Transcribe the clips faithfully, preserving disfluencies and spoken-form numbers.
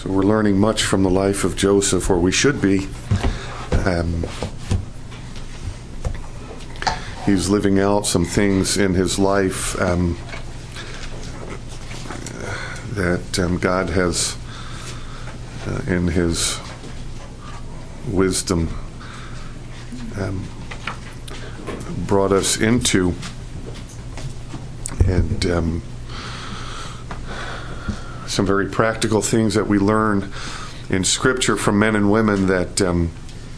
So we're learning much from the life of Joseph, or we should be. Um, he's living out some things in his life um, that um, God has, uh, in his wisdom, um, brought us into. And um, some very practical things that we learn in Scripture from men and women that um,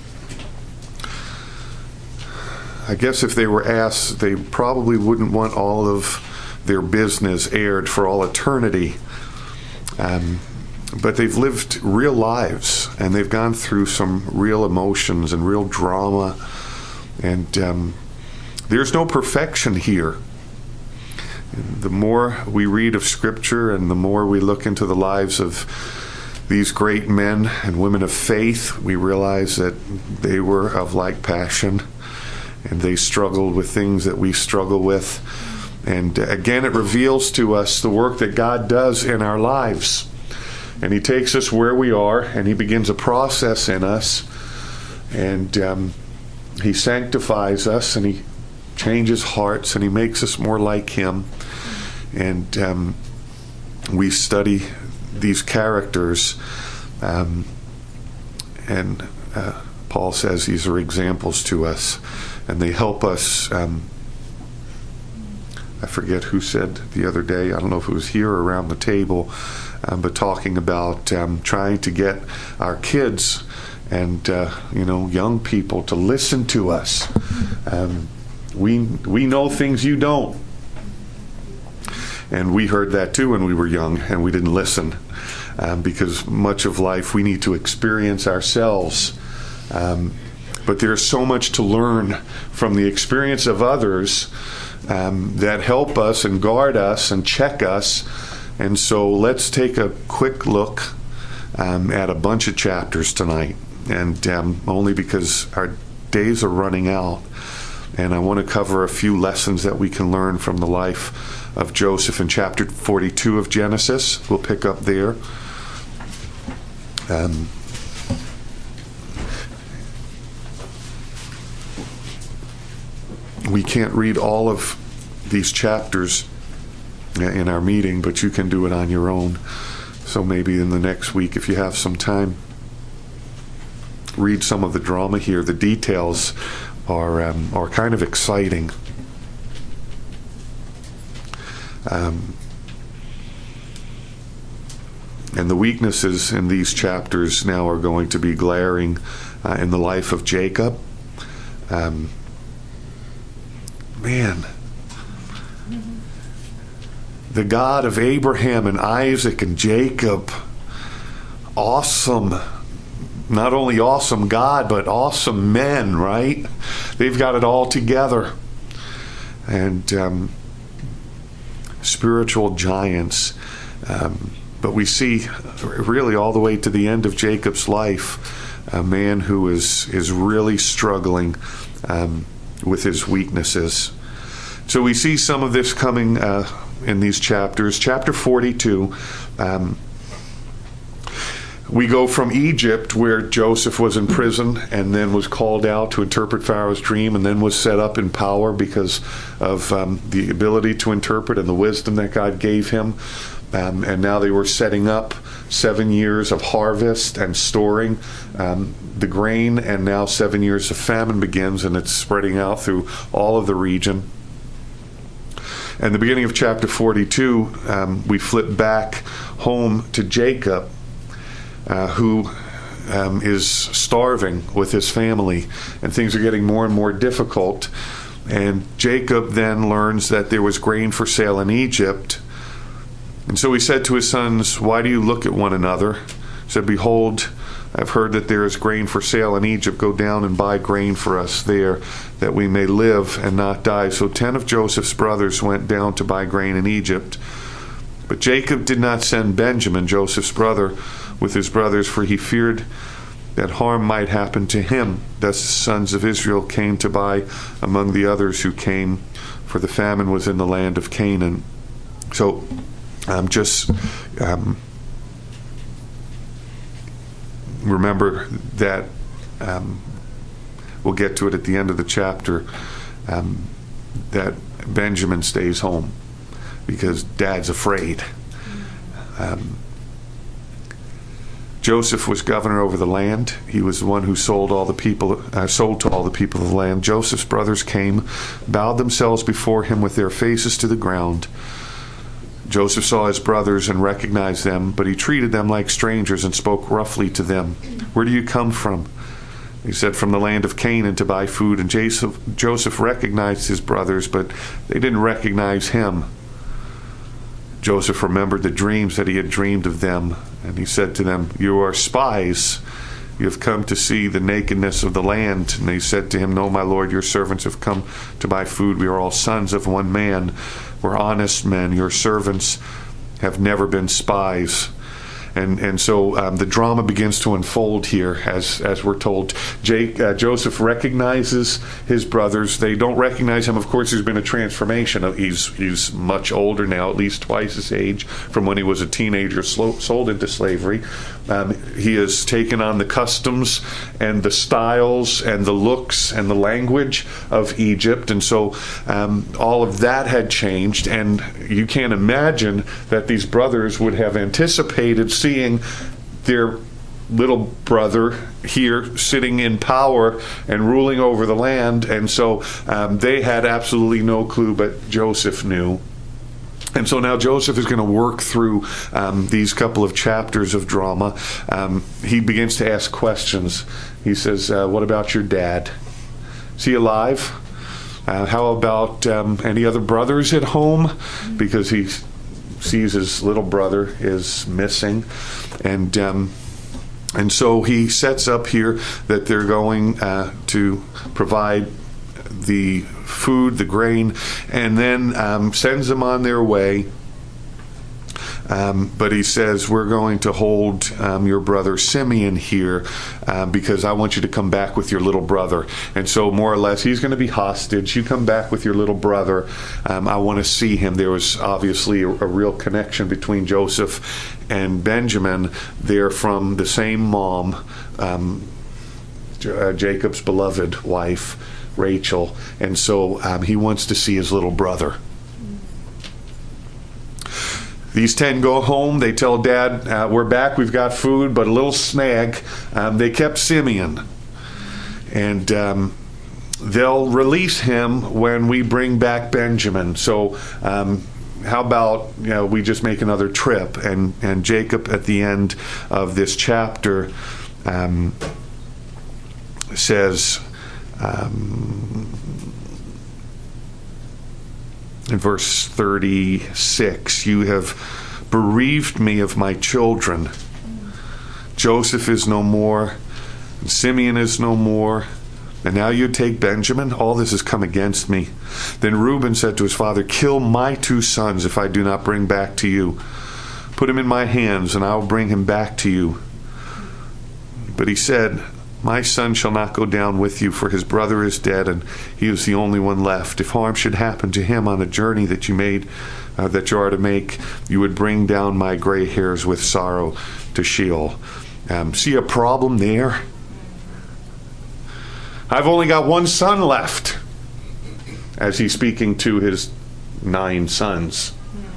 I guess if they were asked, they probably wouldn't want all of their business aired for all eternity. Um, but they've lived real lives, and they've gone through some real emotions and real drama. And um, there's no perfection here. The more we read of Scripture and the more we look into the lives of these great men and women of faith, we realize that they were of like passion and they struggled with things that we struggle with. And again, it reveals to us the work that God does in our lives. And He takes us where we are and He begins a process in us. And um, He sanctifies us and He changes hearts and He makes us more like Him. And um, we study these characters, um, and uh, Paul says these are examples to us, and they help us. Um, I forget who said the other day, I don't know if it was here or around the table, um, but talking about um, trying to get our kids and uh, you know young people to listen to us. Um, we we know things you don't. And we heard that too when we were young, and we didn't listen, um, because much of life we need to experience ourselves. Um, but there's so much to learn from the experience of others um, that help us and guard us and check us. And so let's take a quick look um, at a bunch of chapters tonight, and um, only because our days are running out. And I want to cover a few lessons that we can learn from the life of Joseph in chapter forty-two of Genesis. We'll pick up there. Um, we can't read all of these chapters in our meeting, but you can do it on your own. So maybe in the next week, if you have some time, read some of the drama here. The details are um, are kind of exciting. Um, and the weaknesses in these chapters now are going to be glaring uh, in the life of Jacob. Um, man, the God of Abraham and Isaac and Jacob, awesome. Not only awesome God, but awesome men, right? They've got it all together. And um, spiritual giants. Um, but we see really all the way to the end of Jacob's life, a man who is, is really struggling um, with his weaknesses. So we see some of this coming uh, in these chapters. Chapter forty-two, um, we go from Egypt, where Joseph was in prison and then was called out to interpret Pharaoh's dream, and then was set up in power because of um, the ability to interpret and the wisdom that God gave him. Um, and now they were setting up seven years of harvest and storing um, the grain, and now seven years of famine begins, and it's spreading out through all of the region. And the beginning of chapter forty-two, um, we flip back home to Jacob, Uh, who um, is starving with his family, and things are getting more and more difficult. And Jacob then learns that there was grain for sale in Egypt. And so he said to his sons, "Why do you look at one another?" He said, "Behold, I've heard that there is grain for sale in Egypt. Go down and buy grain for us there, that we may live and not die." So ten of Joseph's brothers went down to buy grain in Egypt. But Jacob did not send Benjamin, Joseph's brother, with his brothers, for he feared that harm might happen to him. Thus the sons of Israel came to buy among the others who came, for the famine was in the land of Canaan. So um, just um, remember that um, we'll get to it at the end of the chapter, um, that Benjamin stays home because Dad's afraid. Um, Joseph was governor over the land. He was the one who sold all the people, uh, sold to all the people of the land. Joseph's brothers came, bowed themselves before him with their faces to the ground. Joseph saw his brothers and recognized them, but he treated them like strangers and spoke roughly to them. "Where do you come from?" He said, "From the land of Canaan to buy food." And Joseph, Joseph recognized his brothers, but they didn't recognize him. Joseph remembered the dreams that he had dreamed of them, and he said to them, "You are spies. You have come to see the nakedness of the land." And they said to him, "No, my lord, your servants have come to buy food. We are all sons of one man. We're honest men. Your servants have never been spies." And and so um, the drama begins to unfold here, as as we're told. Jake, uh, Joseph recognizes his brothers. They don't recognize him. Of course, there's been a transformation. He's he's much older now, at least twice his age from when he was a teenager, slow, sold into slavery. Um, he has taken on the customs and the styles and the looks and the language of Egypt, and so um, all of that had changed. And you can't imagine that these brothers would have anticipated seeing their little brother here sitting in power and ruling over the land. And so um, they had absolutely no clue, but Joseph knew. And so now Joseph is going to work through um, these couple of chapters of drama. Um, he begins to ask questions. He says, uh, what about your dad? Is he alive? Uh, how about um, any other brothers at home? Because he sees his little brother is missing. And um, and so he sets up here that they're going uh, to provide the food, the grain, and then um, sends them on their way. Um, but he says, we're going to hold um, your brother Simeon here uh, because I want you to come back with your little brother. And so more or less, he's going to be hostage. You come back with your little brother. Um, I want to see him. There was obviously a, a real connection between Joseph and Benjamin. They're from the same mom, um, J- uh, Jacob's beloved wife, Rachel. And so um, he wants to see his little brother. These ten go home. They tell Dad, uh, we're back, we've got food, but a little snag. Um, they kept Simeon. And um, they'll release him when we bring back Benjamin. So um, how about, you know, we just make another trip? And, and Jacob, at the end of this chapter, um, says... Um, in verse thirty-six, you have bereaved me of my children. Joseph is no more, and Simeon is no more, and now you take Benjamin? All this has come against me. Then Reuben said to his father, kill my two sons if I do not bring back to you. Put him in my hands, and I will bring him back to you. But he said, my son shall not go down with you, for his brother is dead, and he is the only one left. If harm should happen to him on the journey that you made, uh, that you are to make, you would bring down my gray hairs with sorrow to Sheol. Um, see a problem there? I've only got one son left, as he's speaking to his nine sons.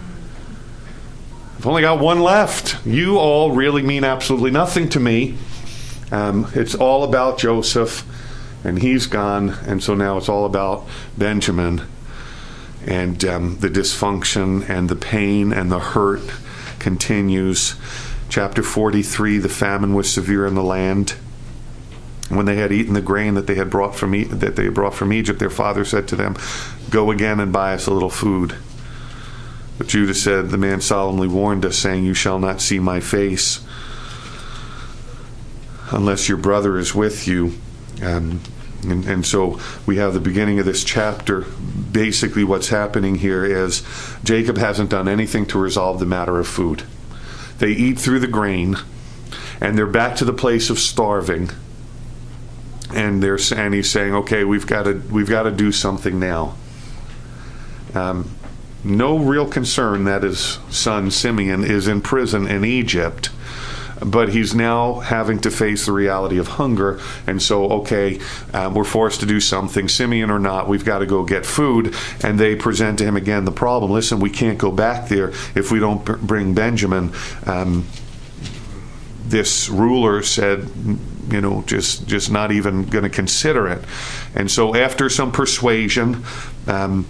I've only got one left. You all really mean absolutely nothing to me. Um, it's all about Joseph, and he's gone, and so now it's all about Benjamin, and um, the dysfunction and the pain and the hurt continues. Chapter forty-three, the famine was severe in the land. When they had eaten the grain that they had brought from e- that they had brought from Egypt, their father said to them, go again and buy us a little food. But Judah said, the man solemnly warned us, saying, you shall not see my face unless your brother is with you. Um, and, and so we have the beginning of this chapter. Basically what's happening here is Jacob hasn't done anything to resolve the matter of food. They eat through the grain, and they're back to the place of starving. And they're and he's saying, okay, we've got to we've got to do something now. Um, no real concern that his son Simeon is in prison in Egypt. but he's now having to face the reality of hunger. And so, okay, um, we're forced to do something, Simeon or not, we've got to go get food. And they present to him again the problem. Listen, we can't go back there if we don't b- bring Benjamin. Um, this ruler said, you know, just just not even going to consider it. And so after some persuasion, um,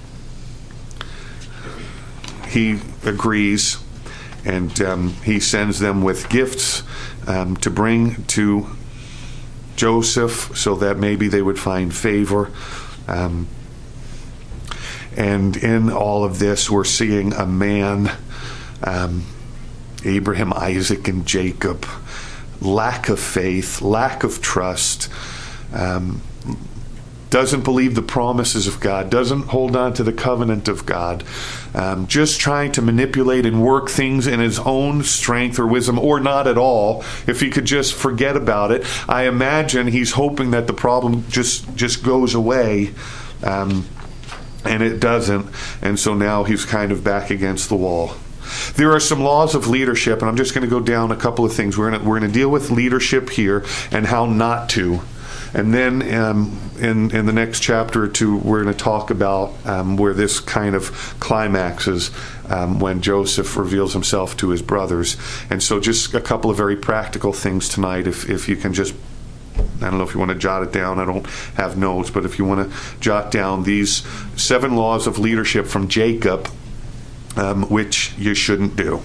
he agrees, and um, he sends them with gifts um, to bring to Joseph so that maybe they would find favor. Um, and in all of this, we're seeing a man, um, Abraham, Isaac, and Jacob, lack of faith, lack of trust, um, doesn't believe the promises of God, doesn't hold on to the covenant of God, um, just trying to manipulate and work things in his own strength or wisdom, or not at all. If he could just forget about it, I imagine he's hoping that the problem just just goes away, um, and it doesn't. And so now he's kind of back against the wall. There are some laws of leadership, and I'm just going to go down a couple of things. We're going to, we're going to deal with leadership here and how not to. And then um, in, in the next chapter or two, we're going to talk about um, where this kind of climaxes um, when Joseph reveals himself to his brothers. And so just a couple of very practical things tonight, if, if you can just, I don't know if you want to jot it down. I don't have notes, but if you want to jot down these seven laws of leadership from Jacob, Um, which you shouldn't do.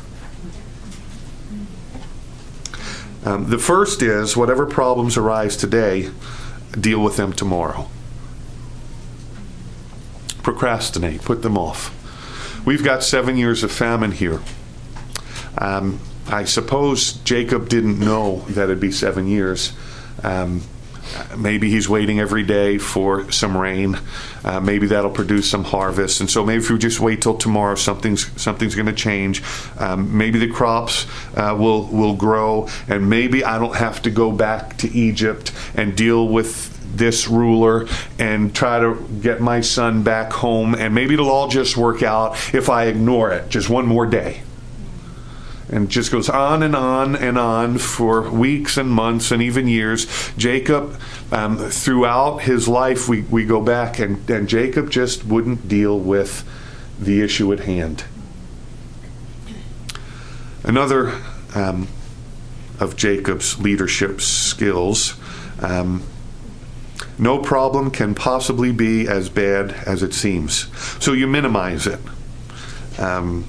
Um, the first is, whatever problems arise today, deal with them tomorrow. Procrastinate, put them off. We've got seven years of famine here. Um, I suppose Jacob didn't know that it'd be seven years. Um, Maybe he's waiting every day for some rain. Uh, maybe that'll produce some harvest. And so maybe if we just wait till tomorrow, something's something's going to change. Um, maybe the crops uh, will will grow, and maybe I don't have to go back to Egypt and deal with this ruler and try to get my son back home. And maybe it'll all just work out if I ignore it just one more day. And just goes on and on and on for weeks and months and even years. Jacob, um, throughout his life, we, we go back, and, and Jacob just wouldn't deal with the issue at hand. Another um, of Jacob's leadership skills, um, no problem can possibly be as bad as it seems. So you minimize it. Um,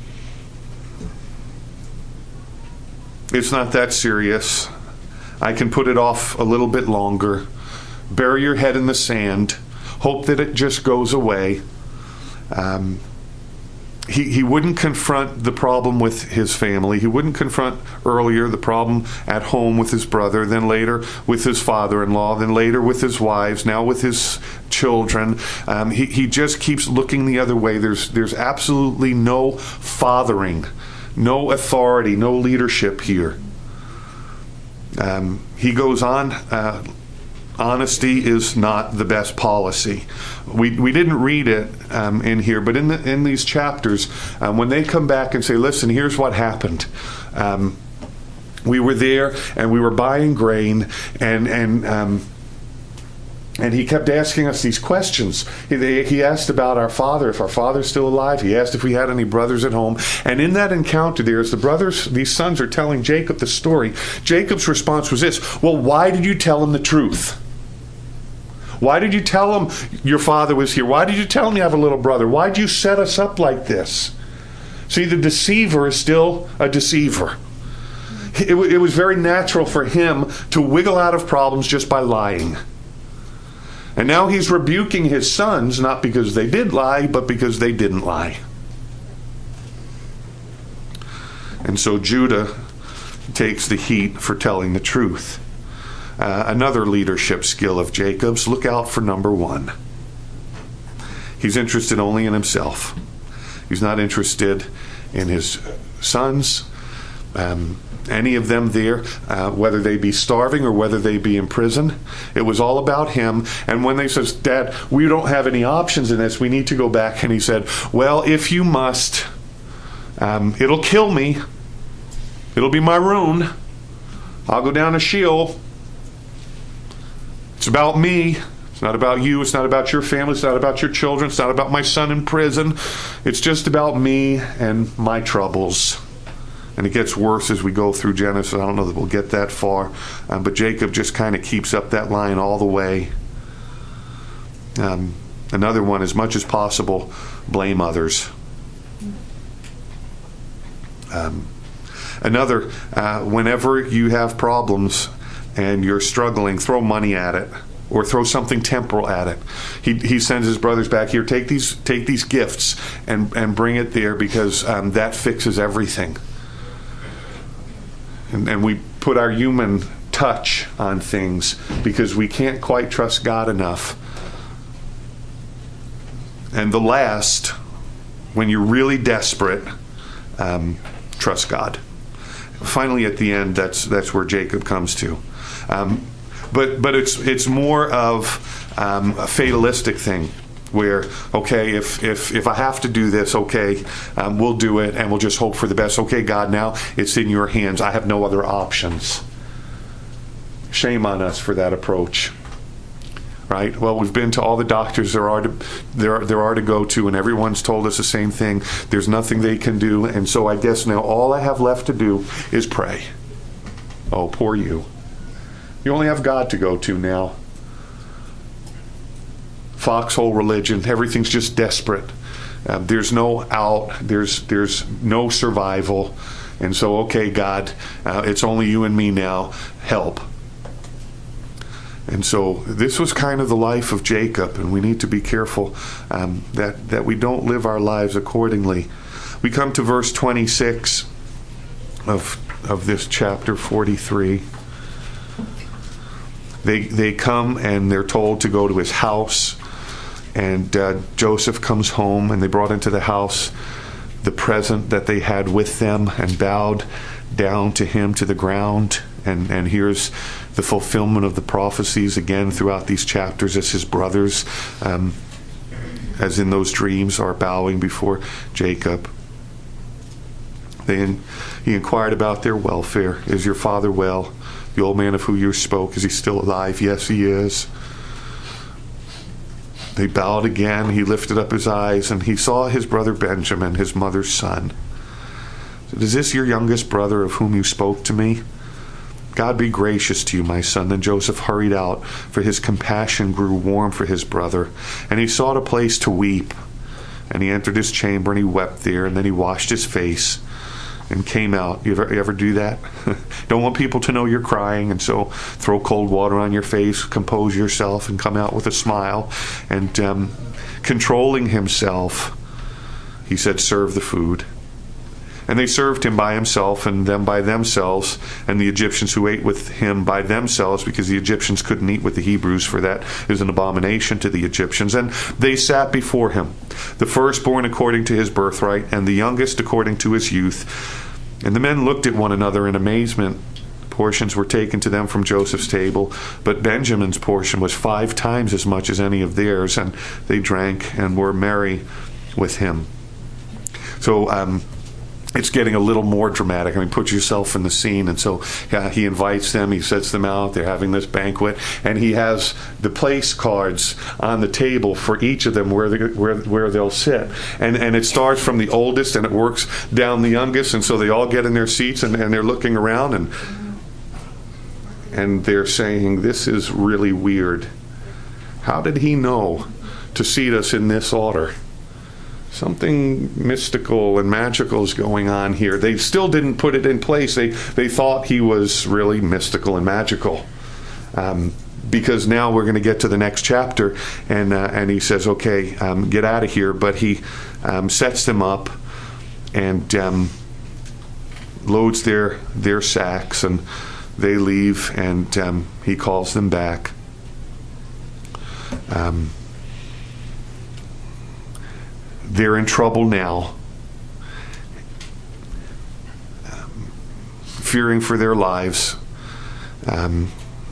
It's not that serious. I can put it off a little bit longer. Bury your head in the sand. Hope that it just goes away. Um, he, he wouldn't confront the problem with his family. He wouldn't confront earlier the problem at home with his brother, then later with his father-in-law, then later with his wives, now with his children. Um, he, he just keeps looking the other way. There's, there's absolutely no fathering, no authority, no leadership here. Um, he goes on, uh, honesty is not the best policy. We we didn't read it um, in here, but in the, in these chapters, um, when they come back and say, listen, here's what happened. Um, we were there, and we were buying grain, and, and um, And he kept asking us these questions. He, they, he asked about our father, if our father's still alive. He asked if we had any brothers at home. And in that encounter there, as the brothers, these sons are telling Jacob the story, Jacob's response was this: well, why did you tell him the truth? Why did you tell him your father was here? Why did you tell him you have a little brother? Why did you set us up like this? See, the deceiver is still a deceiver. It, it was very natural for him to wiggle out of problems just by lying. And now he's rebuking his sons, not because they did lie, but because they didn't lie. And so Judah takes the heat for telling the truth. Uh, another leadership skill of Jacob's, look out for number one. He's interested only in himself. He's not interested in his sons, um, any of them there, uh, whether they be starving or whether they be in prison. It was all about him. And when they says, Dad, we don't have any options in this, we need to go back. And he said, well, if you must, um, it'll kill me. It'll be my ruin. I'll go down to Sheol. It's about me. It's not about you. It's not about your family. It's not about your children. It's not about my son in prison. It's just about me and my troubles. And it gets worse as we go through Genesis. I don't know that we'll get that far. Um, but Jacob just kind of keeps up that line all the way. Um, another one, as much as possible, blame others. Um, another, uh, whenever you have problems and you're struggling, throw money at it. Or throw something temporal at it. He he sends his brothers back here. Take these take these gifts and and bring it there, because um, that fixes everything. And and we put our human touch on things because we can't quite trust God enough. And the last, when you're really desperate, um, trust God. Finally, at the end, that's that's where Jacob comes to. Um, But but it's it's more of um, a fatalistic thing, where, okay, if if if I have to do this, okay, um, we'll do it, and we'll just hope for the best. Okay, God, now it's in your hands. I have no other options. Shame on us for that approach, right? Well, we've been to all the doctors there are to there there are to go to, and everyone's told us the same thing. There's nothing they can do, and so I guess now all I have left to do is pray. Oh, poor you. You only have God to go to now. Foxhole religion. Everything's just desperate. Uh, there's no out. There's there's no survival. And so, okay, God, uh, it's only you and me now. Help. And so this was kind of the life of Jacob, and we need to be careful um, that, that we don't live our lives accordingly. We come to verse twenty-six of of this chapter forty-three. They they come and they're told to go to his house, and uh, Joseph comes home, and they brought into the house the present that they had with them, and bowed down to him to the ground. And and here's the fulfillment of the prophecies again throughout these chapters, as his brothers, um, as in those dreams, are bowing before Jacob. They he inquired about their welfare. Is your father well? The old man of whom you spoke, is he still alive? Yes, he is. They bowed again. He lifted up his eyes, and he saw his brother Benjamin, his mother's son. Said, is this your youngest brother of whom you spoke to me? God be gracious to you, my son. Then Joseph hurried out, for his compassion grew warm for his brother. And he sought a place to weep. And he entered his chamber, and he wept there. And then he washed his face and came out. You ever, you ever do that? Don't want people to know you're crying, and so throw cold water on your face, compose yourself, and come out with a smile. And um, controlling himself, he said, serve the food. And they served him by himself, and them by themselves, and the Egyptians who ate with him by themselves, because the Egyptians couldn't eat with the Hebrews, for that is an abomination to the Egyptians. And they sat before him, the firstborn according to his birthright, and the youngest according to his youth. And the men looked at one another in amazement. Portions were taken to them from Joseph's table, but Benjamin's portion was five times as much as any of theirs, and they drank and were merry with him. So, um, it's getting a little more dramatic. I mean, put yourself in the scene. And so uh, he invites them. He sets them out. They're having this banquet. And he has the place cards on the table for each of them where, they, where, where they'll sit. And and it starts from the oldest and it works down the youngest. And so they all get in their seats and, and they're looking around. And, and they're saying, this is really weird. How did he know to seat us in this order? Something mystical and magical is going on here. They still didn't put it in place. They they thought he was really mystical and magical. Um, because now we're going to get to the next chapter, and uh, and he says, okay, um, get out of here. But he um, sets them up and um, loads their, their sacks, and they leave, and um, he calls them back. Um They're in trouble now, um, fearing for their lives. Um,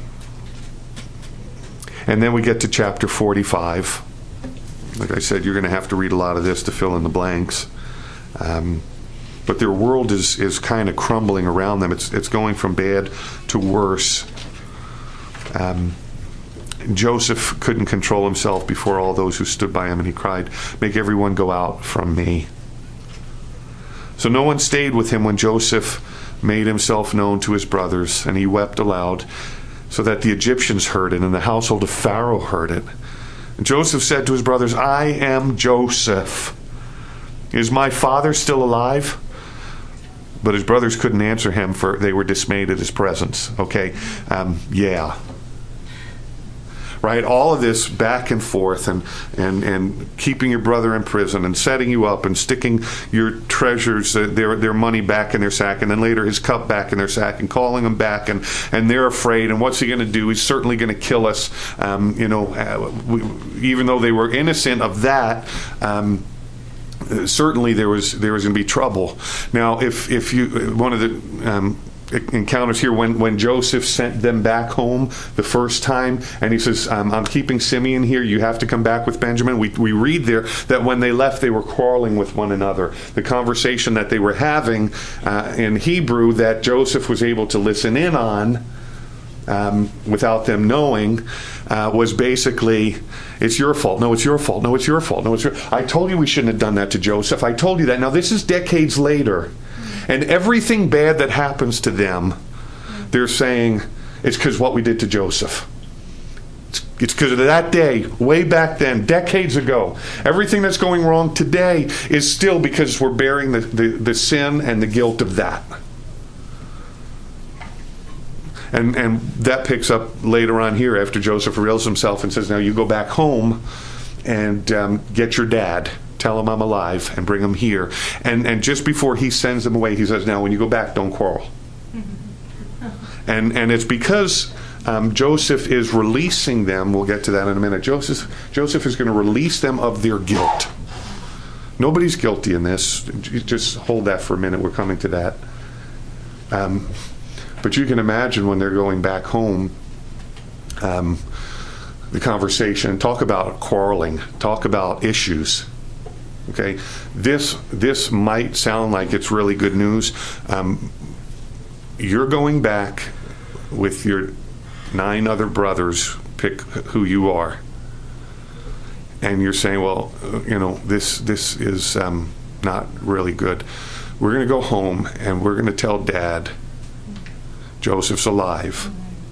and then we get to chapter forty-five. Like I said, you're going to have to read a lot of this to fill in the blanks. Um, but their world is, is kind of crumbling around them. It's, it's going from bad to worse. Um, Joseph couldn't control himself before all those who stood by him, and he cried, "Make everyone go out from me." So no one stayed with him when Joseph made himself known to his brothers, and he wept aloud, so that the Egyptians heard it, and the household of Pharaoh heard it. And Joseph said to his brothers, "I am Joseph. Is my father still alive?" But his brothers couldn't answer him, for they were dismayed at his presence. Okay, um, yeah. Right, all of this back and forth, and, and, and keeping your brother in prison, and setting you up, and sticking your treasures, uh, their their money back in their sack, and then later his cup back in their sack, and calling them back, and, and they're afraid. And what's he going to do? He's certainly going to kill us. Um, you know, uh, we, even though they were innocent of that. Um, certainly there was there was going to be trouble. Now, if if you one of the um, encounters here when, when Joseph sent them back home the first time, and he says, um, I'm keeping Simeon here, you have to come back with Benjamin. We, we read there that when they left, they were quarreling with one another. The conversation that they were having uh, in Hebrew that Joseph was able to listen in on um, without them knowing uh, was basically, it's your fault. No, it's your fault. No, it's your fault. No, it's your I told you we shouldn't have done that to Joseph. I told you that. Now, this is decades later. And everything bad that happens to them, they're saying, it's because what we did to Joseph. It's because of that day, way back then, decades ago. Everything that's going wrong today is still because we're bearing the, the, the sin and the guilt of that. And, and that picks up later on here after Joseph reveals himself and says, now you go back home and um, get your dad. Tell him I'm alive and bring him here. And and just before he sends them away, he says, now when you go back, don't quarrel. and and it's because um, Joseph is releasing them. We'll get to that in a minute. Joseph, Joseph is going to release them of their guilt. Nobody's guilty in this. Just hold that for a minute. We're coming to that. Um, but you can imagine when they're going back home, um, the conversation, talk about quarreling, talk about issues. Okay, this this might sound like it's really good news. Um, you're going back with your nine other brothers, pick who you are, and you're saying, well, you know, this this is um, not really good. We're going to go home and we're going to tell Dad Joseph's alive.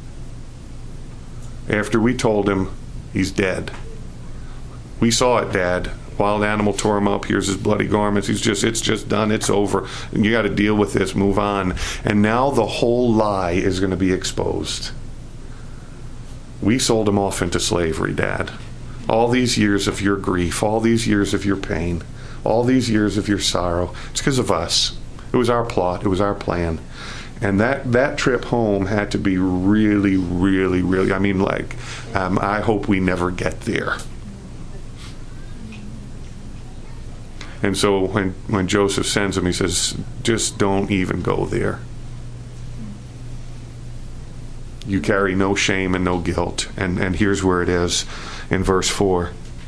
After we told him he's dead. We saw it, Dad. Wild animal tore him up. Here's his bloody garments. He's just, it's just done. It's over. You got to deal with this. Move on. And now the whole lie is going to be exposed. We sold him off into slavery, Dad. All these years of your grief, all these years of your pain, all these years of your sorrow, it's because of us. It was our plot. It was our plan. And that, that trip home had to be really, really, really, I mean, like, um, I hope we never get there. And so when, when Joseph sends him, he says, just don't even go there. You carry no shame and no guilt. And, and here's where it is in verse four.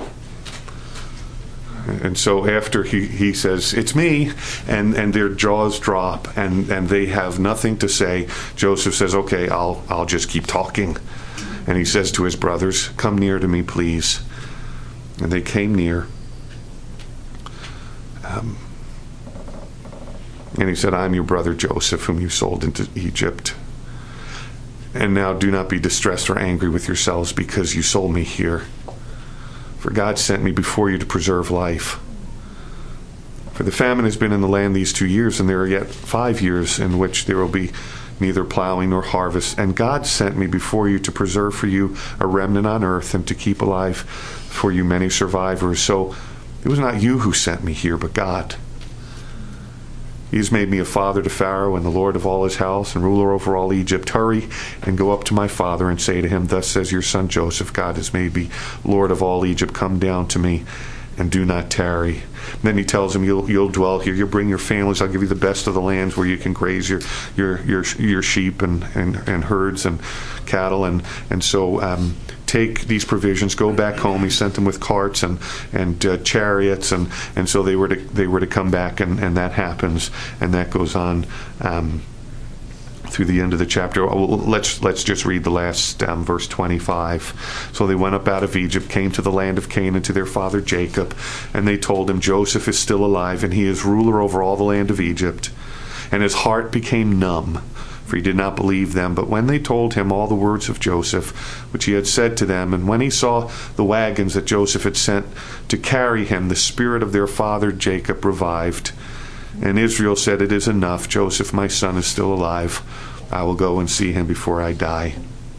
And so after he, he says, it's me, and, and their jaws drop, and, and they have nothing to say, Joseph says, okay, I'll I'll just keep talking. And he says to his brothers, come near to me, please. And they came near. Um, and he said, I'm your brother Joseph, whom you sold into Egypt. And now do not be distressed or angry with yourselves because you sold me here. For God sent me before you to preserve life. For the famine has been in the land these two years, and there are yet five years in which there will be neither plowing nor harvest. And God sent me before you to preserve for you a remnant on earth and to keep alive for you many survivors. So it was not you who sent me here, but God. He has made me a father to Pharaoh and the Lord of all his house and ruler over all Egypt. Hurry and go up to my father and say to him, thus says your son Joseph, God has made me Lord of all Egypt. Come down to me and do not tarry. And then he tells him, you'll you'll dwell here. You'll bring your families. I'll give you the best of the lands where you can graze your your your, your sheep and, and, and herds and cattle. And, and so um, take these provisions, go back home. He sent them with carts and and uh, chariots, and, and so they were to they were to come back, and, and that happens, and that goes on um, through the end of the chapter. Let's let's just read the last um, verse twenty-five. So they went up out of Egypt, came to the land of Canaan to their father Jacob, and they told him, Joseph is still alive, and he is ruler over all the land of Egypt. And his heart became numb, for he did not believe them. But when they told him all the words of Joseph, which he had said to them, and when he saw the wagons that Joseph had sent to carry him, the spirit of their father Jacob revived. And Israel said, it is enough. Joseph, my son, is still alive. I will go and see him before I die.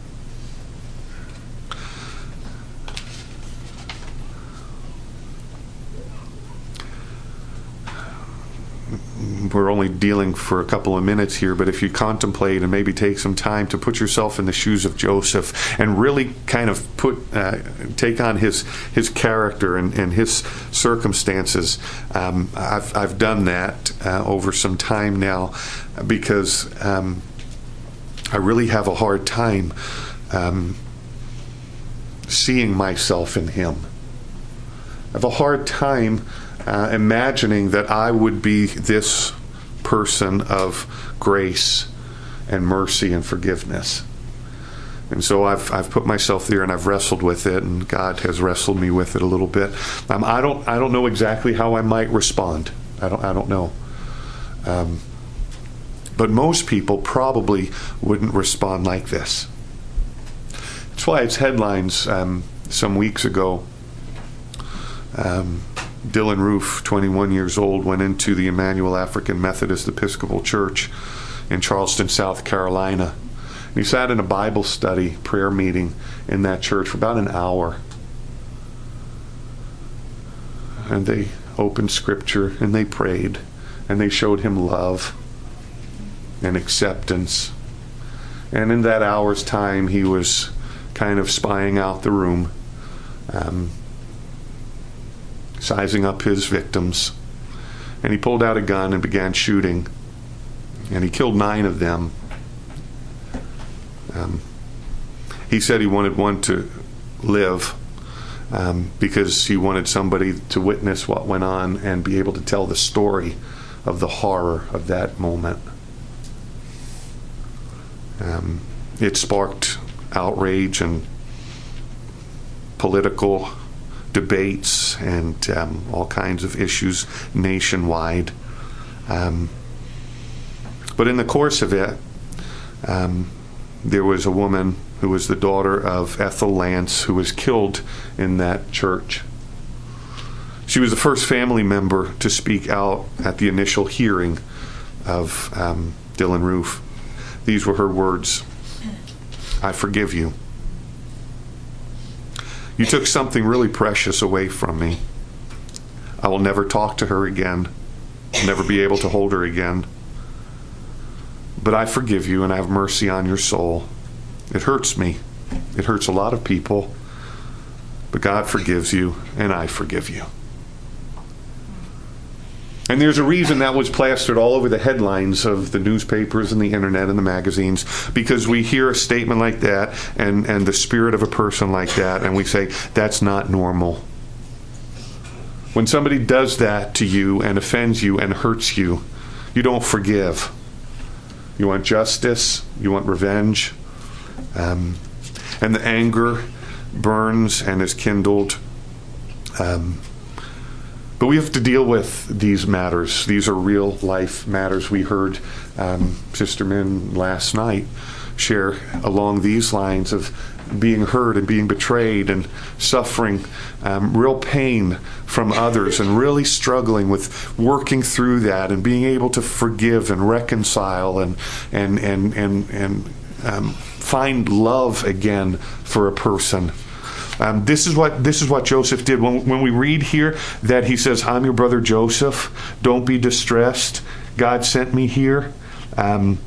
We're only dealing for a couple of minutes here, but if you contemplate and maybe take some time to put yourself in the shoes of Joseph and really kind of put uh, take on his his character and, and his circumstances, um, I've I've done that uh, over some time now, because um, I really have a hard time um, seeing myself in him. I have a hard time Uh, imagining that I would be this person of grace and mercy and forgiveness. And so I've I've put myself there, and I've wrestled with it, and God has wrestled me with it a little bit. Um, I don't I don't know exactly how I might respond. I don't I don't know. Um, but most people probably wouldn't respond like this. That's why it's headlines um, some weeks ago. Um, Dylan Roof, twenty-one years old, went into the Emmanuel African Methodist Episcopal Church in Charleston, South Carolina. And he sat in a Bible study prayer meeting in that church for about an hour. And they opened scripture, and they prayed, and they showed him love and acceptance. And in that hour's time, he was kind of spying out the room, um, sizing up his victims, and he pulled out a gun and began shooting, and he killed nine of them. Um, he said he wanted one to live um, because he wanted somebody to witness what went on and be able to tell the story of the horror of that moment. Um, it sparked outrage and political debates and um, all kinds of issues nationwide. Um, but in the course of it, um, there was a woman who was the daughter of Ethel Lance, who was killed in that church. She was the first family member to speak out at the initial hearing of um, Dylan Roof. These were her words: I forgive you. You took something really precious away from me. I will never talk to her again. I'll never be able to hold her again. But I forgive you, and I have mercy on your soul. It hurts me. It hurts a lot of people. But God forgives you, and I forgive you. And there's a reason that was plastered all over the headlines of the newspapers and the internet and the magazines, because we hear a statement like that and, and the spirit of a person like that, and we say, that's not normal. When somebody does that to you and offends you and hurts you, you don't forgive. You want justice. You want revenge. Um, and the anger burns and is kindled. Um But we have to deal with these matters. These are real life matters. We heard um, Sister Min last night share along these lines of being hurt and being betrayed and suffering um, real pain from others, and really struggling with working through that and being able to forgive and reconcile and and and and, and um, find love again for a person. Um, this is what this is what Joseph did. When, when we read here that he says, I'm your brother Joseph, don't be distressed, God sent me here. Um,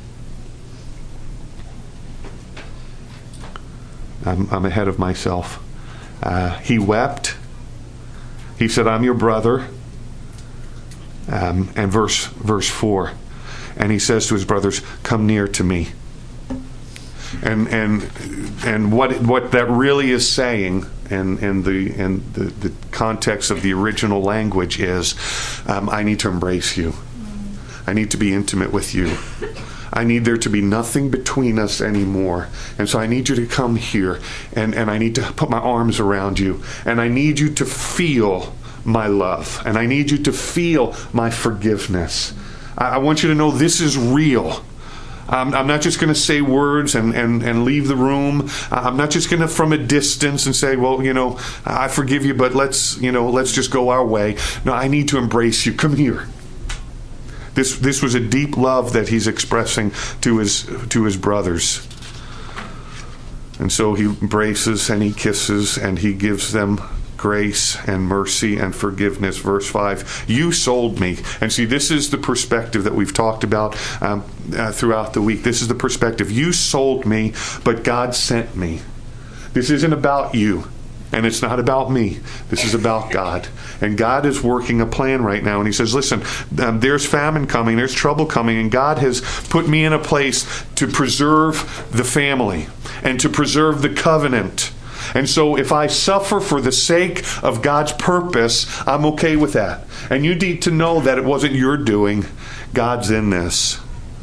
I'm, I'm ahead of myself. Uh, he wept. He said, I'm your brother. Um, and verse verse four. And he says to his brothers, come near to me. And and and what what that really is saying, and and the and the, the context of the original language is, um, I need to embrace you. I need to be intimate with you. I need there to be nothing between us anymore. And so I need you to come here, and, and I need to put my arms around you, and I need you to feel my love, and I need you to feel my forgiveness. I, I want you to know this is real. Um, I'm not just going to say words and, and, and leave the room. I'm not just going to, from a distance, and say, well, you know, I forgive you, but let's, you know, let's just go our way. No, I need to embrace you. Come here. This this was a deep love that he's expressing to his to his brothers. And so he embraces and he kisses and he gives them grace and mercy and forgiveness. Verse five, you sold me. And see, this is the perspective that we've talked about um, uh, throughout the week. This is the perspective. You sold me, but God sent me. This isn't about you, and it's not about me. This is about God. And God is working a plan right now. And he says, listen, um, there's famine coming, there's trouble coming, and God has put me in a place to preserve the family and to preserve the covenant. And so if I suffer for the sake of God's purpose, I'm okay with that. And you need to know that it wasn't your doing. God's in this.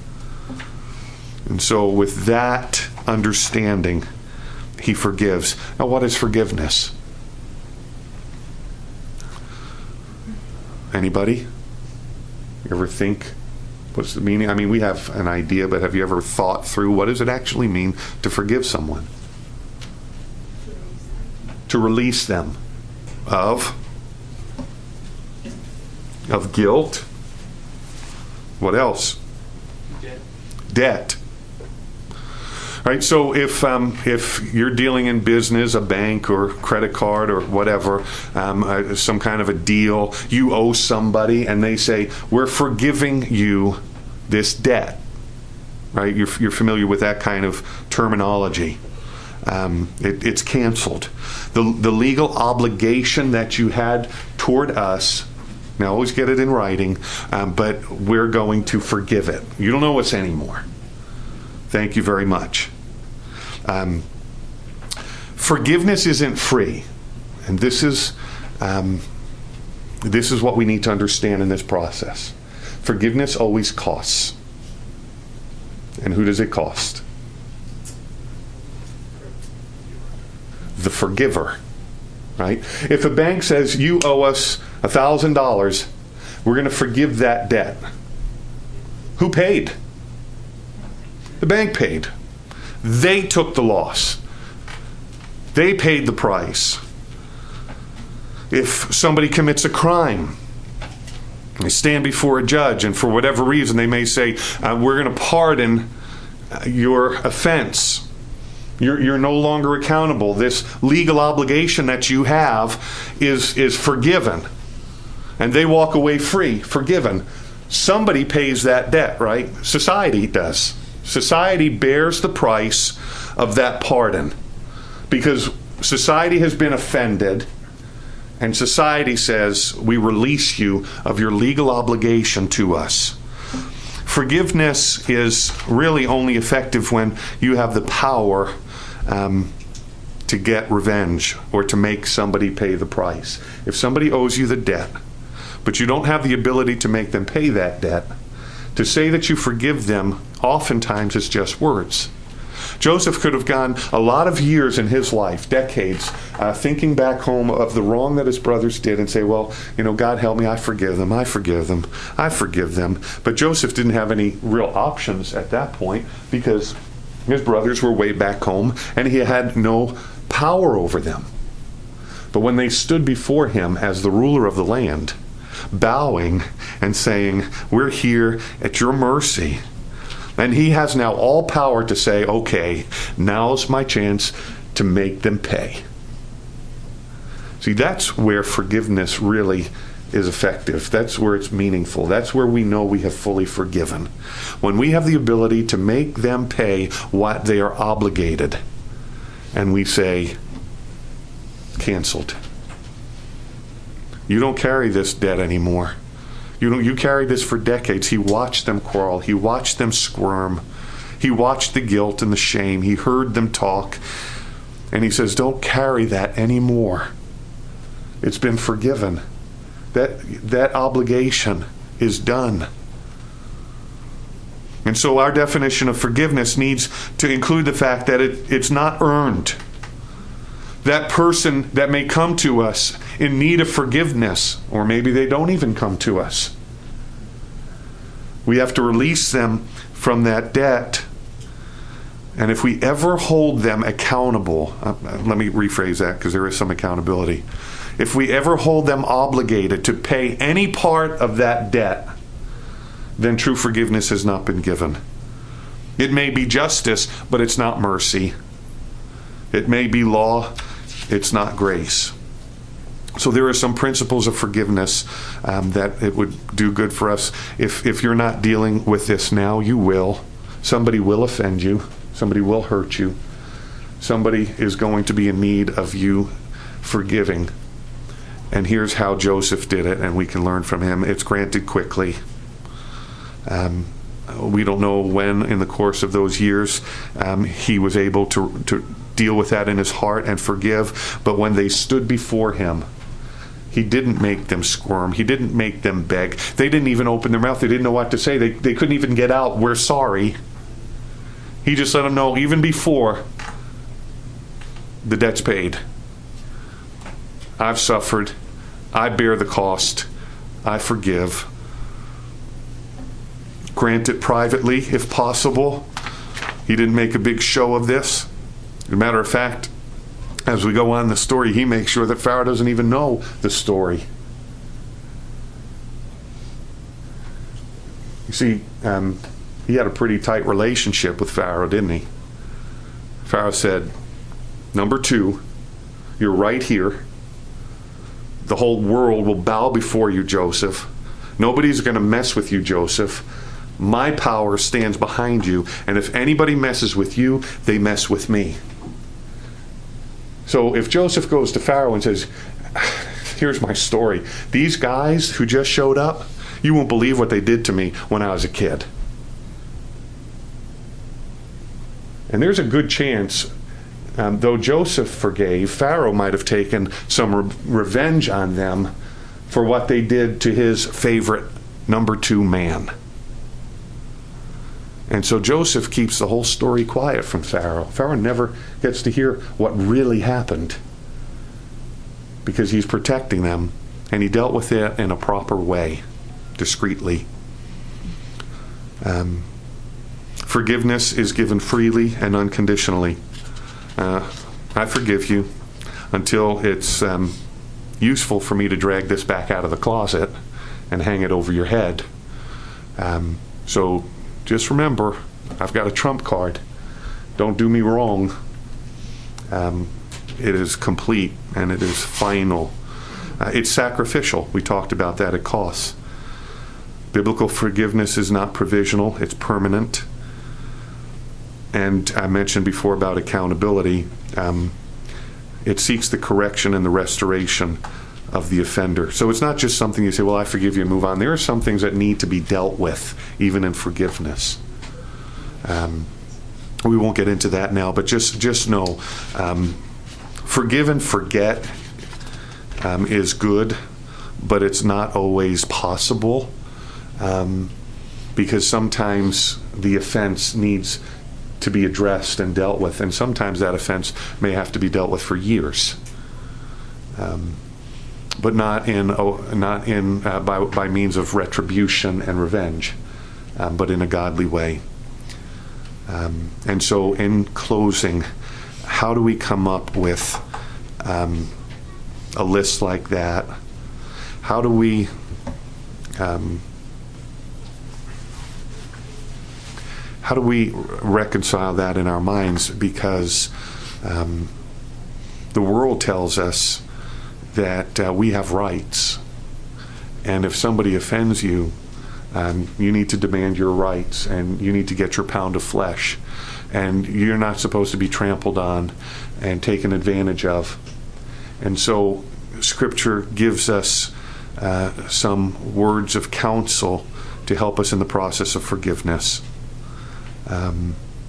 And so with that understanding, he forgives. Now, what is forgiveness? Anybody? You ever think, what's the meaning? I mean, we have an idea, but have you ever thought through what does it actually mean to forgive someone? To release them of of guilt. What else? Debt. Debt. Right. So if um, if you're dealing in business, a bank or credit card or whatever, um, uh, some kind of a deal, you owe somebody, and they say, "We're forgiving you this debt." Right. You're you're familiar with that kind of terminology. Um, it, it's canceled. The the legal obligation that you had toward us, now always get it in writing, um, but we're going to forgive it. You don't owe us anymore. Thank you very much. Um, forgiveness isn't free, and this is um, this is what we need to understand in this process. Forgiveness always costs, and who does it cost? The forgiver, right? If a bank says you owe us a thousand dollars, we're going to forgive that debt. Who paid? The bank paid. They took the loss. They paid the price. If somebody commits a crime, they stand before a judge, and for whatever reason they may say, uh, we're going to pardon your offense. You're, you're no longer accountable. This legal obligation that you have is, is forgiven. And they walk away free, forgiven. Somebody pays that debt, right? Society does. Society bears the price of that pardon. Because society has been offended, and society says, we release you of your legal obligation to us. Forgiveness is really only effective when you have the power um, to get revenge or to make somebody pay the price. If somebody owes you the debt, but you don't have the ability to make them pay that debt, to say that you forgive them, oftentimes it's just words. Joseph could have gone a lot of years in his life, decades, uh, thinking back home of the wrong that his brothers did and say, well, you know, God help me, I forgive them, I forgive them, I forgive them. But Joseph didn't have any real options at that point because his brothers were way back home and he had no power over them. But when they stood before him as the ruler of the land, bowing and saying, we're here at your mercy, and he has now all power to say, okay, now's my chance to make them pay. See, that's where forgiveness really is effective. That's where it's meaningful. That's where we know we have fully forgiven. When we have the ability to make them pay what they are obligated, and we say, canceled. You don't carry this debt anymore. You don't, you carried this for decades. He watched them quarrel. He watched them squirm. He watched the guilt and the shame. He heard them talk. And he says, don't carry that anymore. It's been forgiven. That, that obligation is done. And so our definition of forgiveness needs to include the fact that it, it's not earned. That person that may come to us in need of forgiveness, or maybe they don't even come to us, we have to release them from that debt. And if we ever hold them accountable, uh, let me rephrase that because there is some accountability. If we ever hold them obligated to pay any part of that debt, then true forgiveness has not been given. It may be justice, but it's not mercy. It may be law, it's not grace. So there are some principles of forgiveness um, that it would do good for us. If if you're not dealing with this now, you will. Somebody will offend you. Somebody will hurt you. Somebody is going to be in need of you forgiving. And here's how Joseph did it, and we can learn from him. It's granted quickly. Um, we don't know when in the course of those years um, he was able to, to deal with that in his heart and forgive. But when they stood before him, he didn't make them squirm. He didn't make them beg. They didn't even open their mouth. They didn't know what to say. They, they couldn't even get out, we're sorry. He just let them know, even before, the debt's paid. I've suffered. I bear the cost. I forgive. Grant it privately, if possible. He didn't make a big show of this. As a matter of fact, as we go on in the story, he makes sure that Pharaoh doesn't even know the story. You see, um, he had a pretty tight relationship with Pharaoh, didn't he? Pharaoh said, number two, you're right here. The whole world will bow before you, Joseph. Nobody's going to mess with you, Joseph. My power stands behind you, and if anybody messes with you, they mess with me. So if Joseph goes to Pharaoh and says, here's my story. These guys who just showed up, you won't believe what they did to me when I was a kid. And there's a good chance, um, though Joseph forgave, Pharaoh might have taken some re- revenge on them for what they did to his favorite number two man. And so Joseph keeps the whole story quiet from Pharaoh. Pharaoh never gets to hear what really happened because he's protecting them, and he dealt with it in a proper way, discreetly. Um, forgiveness is given freely and unconditionally. Uh, I forgive you until it's um, useful for me to drag this back out of the closet and hang it over your head. Um, so just remember, I've got a trump card. Don't do me wrong. Um, it is complete and it is final. Uh, it's sacrificial. We talked about that at cost. Biblical forgiveness is not provisional, it's permanent. And I mentioned before about accountability. Um, it seeks the correction and the restoration of the offender. So it's not just something you say, well, I forgive you and move on. There are some things that need to be dealt with, even in forgiveness. Um, we won't get into that now, but just, just know, um, forgive and forget um, is good, but it's not always possible, um, because sometimes the offense needs to be addressed and dealt with, and sometimes that offense may have to be dealt with for years. Um, but not in oh, not in uh, by by means of retribution and revenge, um, but in a godly way. Um, and so, in closing, how do we come up with um, a list like that? How do we um, how do we reconcile that in our minds? Because um, the world tells us that uh, we have rights, and if somebody offends you, um, you need to demand your rights, and you need to get your pound of flesh, and you're not supposed to be trampled on and taken advantage of. And so Scripture gives us uh, some words of counsel to help us in the process of forgiveness. Um,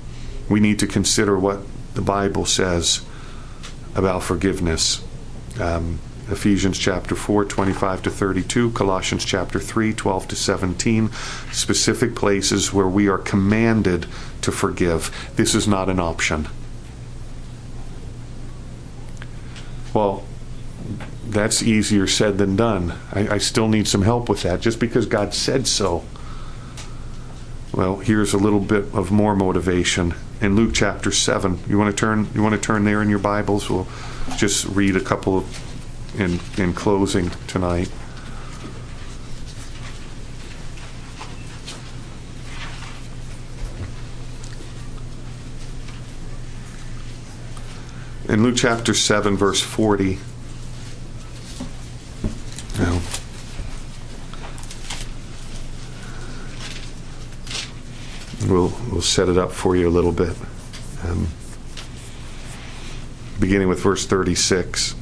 we need to consider what the Bible says about forgiveness. Um, Ephesians chapter four, twenty-five to thirty-two, Colossians chapter three, twelve to seventeen, specific places where we are commanded to forgive. This is not an option. Well, that's easier said than done. I, I still need some help with that, just because God said so. Well, here's a little bit of more motivation in Luke chapter seven. You want to turn? You want to turn there in your Bibles? We'll just read a couple of in in closing tonight. In Luke chapter seven, verse forty. Now, we'll we'll set it up for you a little bit. Um, beginning with verse thirty-six.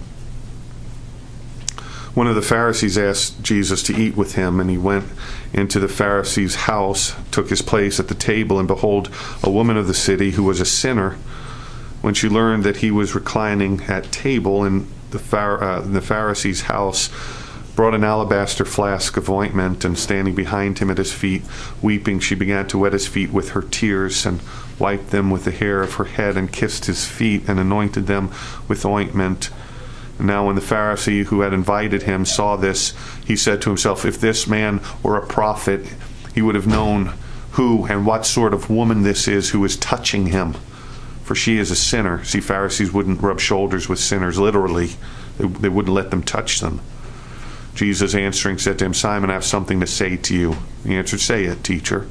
One of the Pharisees asked Jesus to eat with him, and he went into the Pharisee's house, took his place at the table, and behold, a woman of the city who was a sinner, when she learned that he was reclining at table in the, Phar- uh, in the Pharisee's house, brought an alabaster flask of ointment, and standing behind him at his feet, weeping, she began to wet his feet with her tears, and wiped them with the hair of her head, and kissed his feet, and anointed them with ointment. And now when the Pharisee who had invited him saw this, he said to himself, if this man were a prophet, he would have known who and what sort of woman this is who is touching him. For she is a sinner. See, Pharisees wouldn't rub shoulders with sinners, literally. They, they wouldn't let them touch them. Jesus answering said to him, Simon, I have something to say to you. He answered, say it, teacher.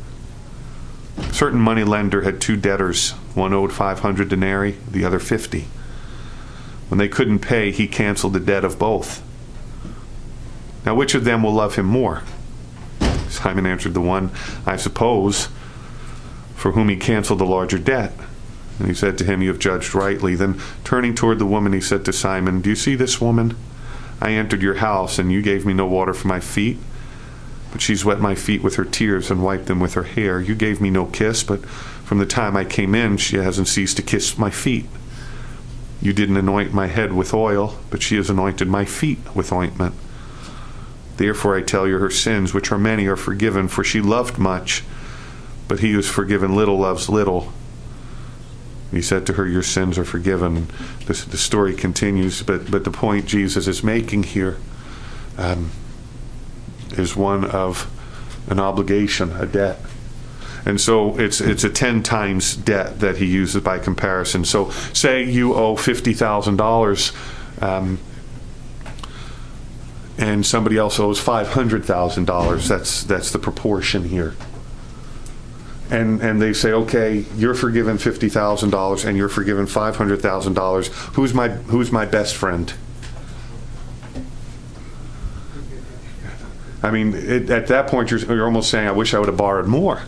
A certain money lender had two debtors. One owed five hundred denarii, the other fifty. When they couldn't pay, he canceled the debt of both. Now, which of them will love him more? Simon answered, the one, I suppose, for whom he canceled the larger debt. And he said to him, you have judged rightly. Then turning toward the woman, he said to Simon, do you see this woman? I entered your house, and you gave me no water for my feet, but she's wet my feet with her tears and wiped them with her hair. You gave me no kiss, but from the time I came in, she hasn't ceased to kiss my feet. You didn't anoint my head with oil, but she has anointed my feet with ointment. Therefore I tell you, her sins, which are many, are forgiven, for she loved much, but he who is forgiven little loves little. He said to her, your sins are forgiven. The, the story continues, but, but the point Jesus is making here um, is one of an obligation, a debt. And so it's it's a ten times debt that he uses by comparison. So say you owe fifty thousand dollars um, and somebody else owes five hundred thousand dollars. That's that's the proportion here. And and they say, okay, you're forgiven fifty thousand dollars and you're forgiven five hundred thousand dollars. Who's my who's my best friend? I mean, it, at that point, you're, you're almost saying, I wish I would have borrowed more.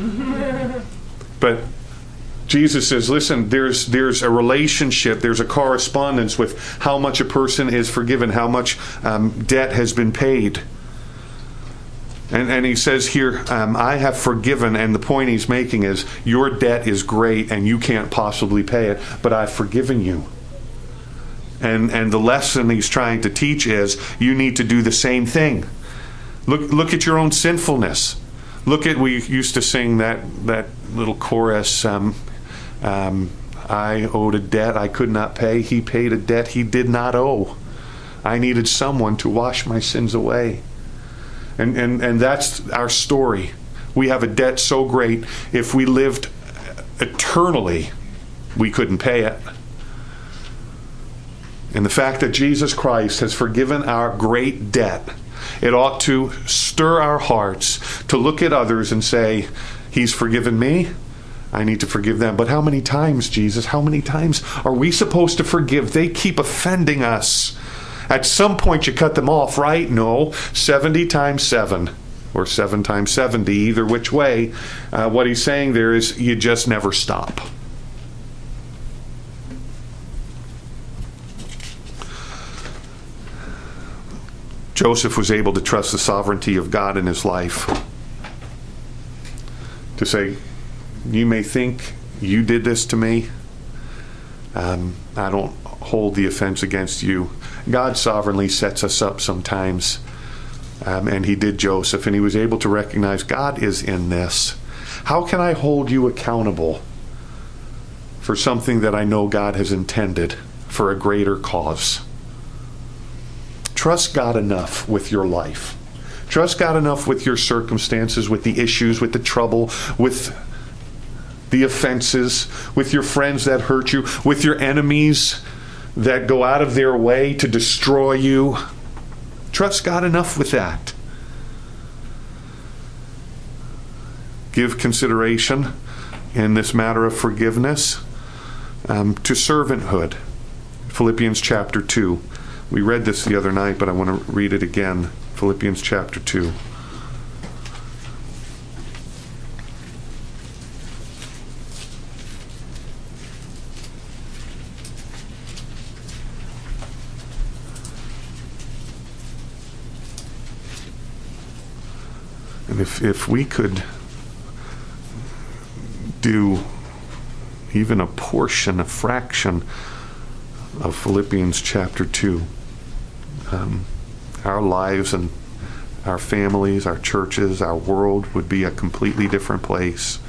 But Jesus says, listen, there's there's a relationship, there's a correspondence with how much a person is forgiven, how much um, debt has been paid. And, and he says here, um, I have forgiven, and the point he's making is, your debt is great and you can't possibly pay it, but I've forgiven you. And and the lesson he's trying to teach is, you need to do the same thing. Look look at your own sinfulness. Look at, we used to sing that, that little chorus, um, um, I owed a debt I could not pay. He paid a debt he did not owe. I needed someone to wash my sins away. And, and, and that's our story. We have a debt so great, if we lived eternally, we couldn't pay it. And the fact that Jesus Christ has forgiven our great debt, it ought to stir our hearts to look at others and say, he's forgiven me, I need to forgive them. But how many times, Jesus, how many times are we supposed to forgive? They keep offending us. At some point you cut them off, right? No, seventy times seven, or seven times seventy, either which way. Uh, what he's saying there is, you just never stop. Joseph was able to trust the sovereignty of God in his life. To say, you may think you did this to me. Um, I don't hold the offense against you. God sovereignly sets us up sometimes. Um, and he did Joseph, and he was able to recognize God is in this. How can I hold you accountable for something that I know God has intended for a greater cause? Trust God enough with your life. Trust God enough with your circumstances, with the issues, with the trouble, with the offenses, with your friends that hurt you, with your enemies that go out of their way to destroy you. Trust God enough with that. Give consideration in this matter of forgiveness um, to servanthood. Philippians chapter two. We read this the other night, but I want to read it again. Philippians chapter two. And if, if we could do even a portion, a fraction of Philippians chapter two, um, our lives and our families, our churches, our world would be a completely different place.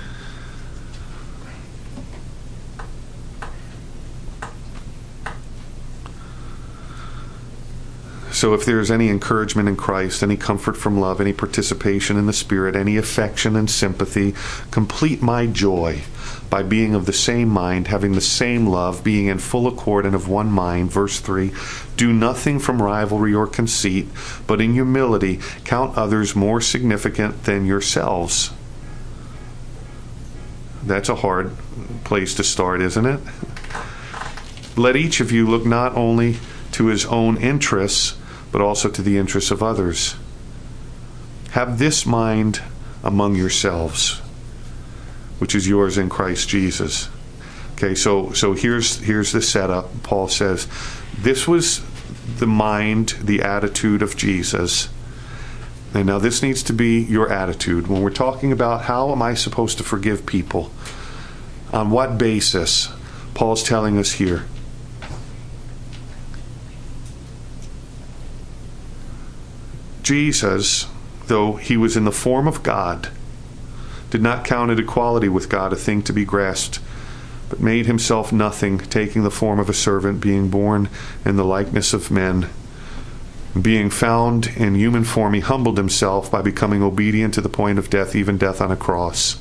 So if there's any encouragement in Christ, any comfort from love, any participation in the Spirit, any affection and sympathy, complete my joy by being of the same mind, having the same love, being in full accord and of one mind. Verse three, do nothing from rivalry or conceit, but in humility count others more significant than yourselves. That's a hard place to start, isn't it? Let each of you look not only to his own interests, but also to the interests of others. Have this mind among yourselves, which is yours in Christ Jesus. Okay, so so here's here's the setup. Paul says, this was the mind, the attitude of Jesus. And now this needs to be your attitude. When we're talking about how am I supposed to forgive people, on what basis, Paul's telling us here. Jesus, though he was in the form of God, did not count equality with God a thing to be grasped, but made himself nothing, taking the form of a servant, being born in the likeness of men. Being found in human form, he humbled himself by becoming obedient to the point of death, even death on a cross.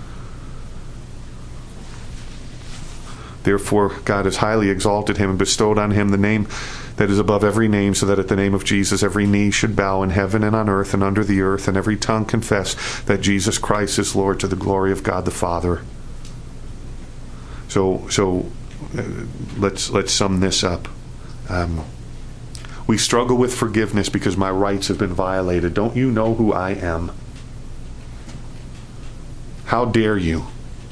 Therefore, God has highly exalted him and bestowed on him the name that is above every name, so that at the name of Jesus every knee should bow in heaven and on earth and under the earth, and every tongue confess that Jesus Christ is Lord, to the glory of God the Father. So, so uh, let's let's sum this up. Um, we struggle with forgiveness because my rights have been violated. Don't you know who I am? How dare you?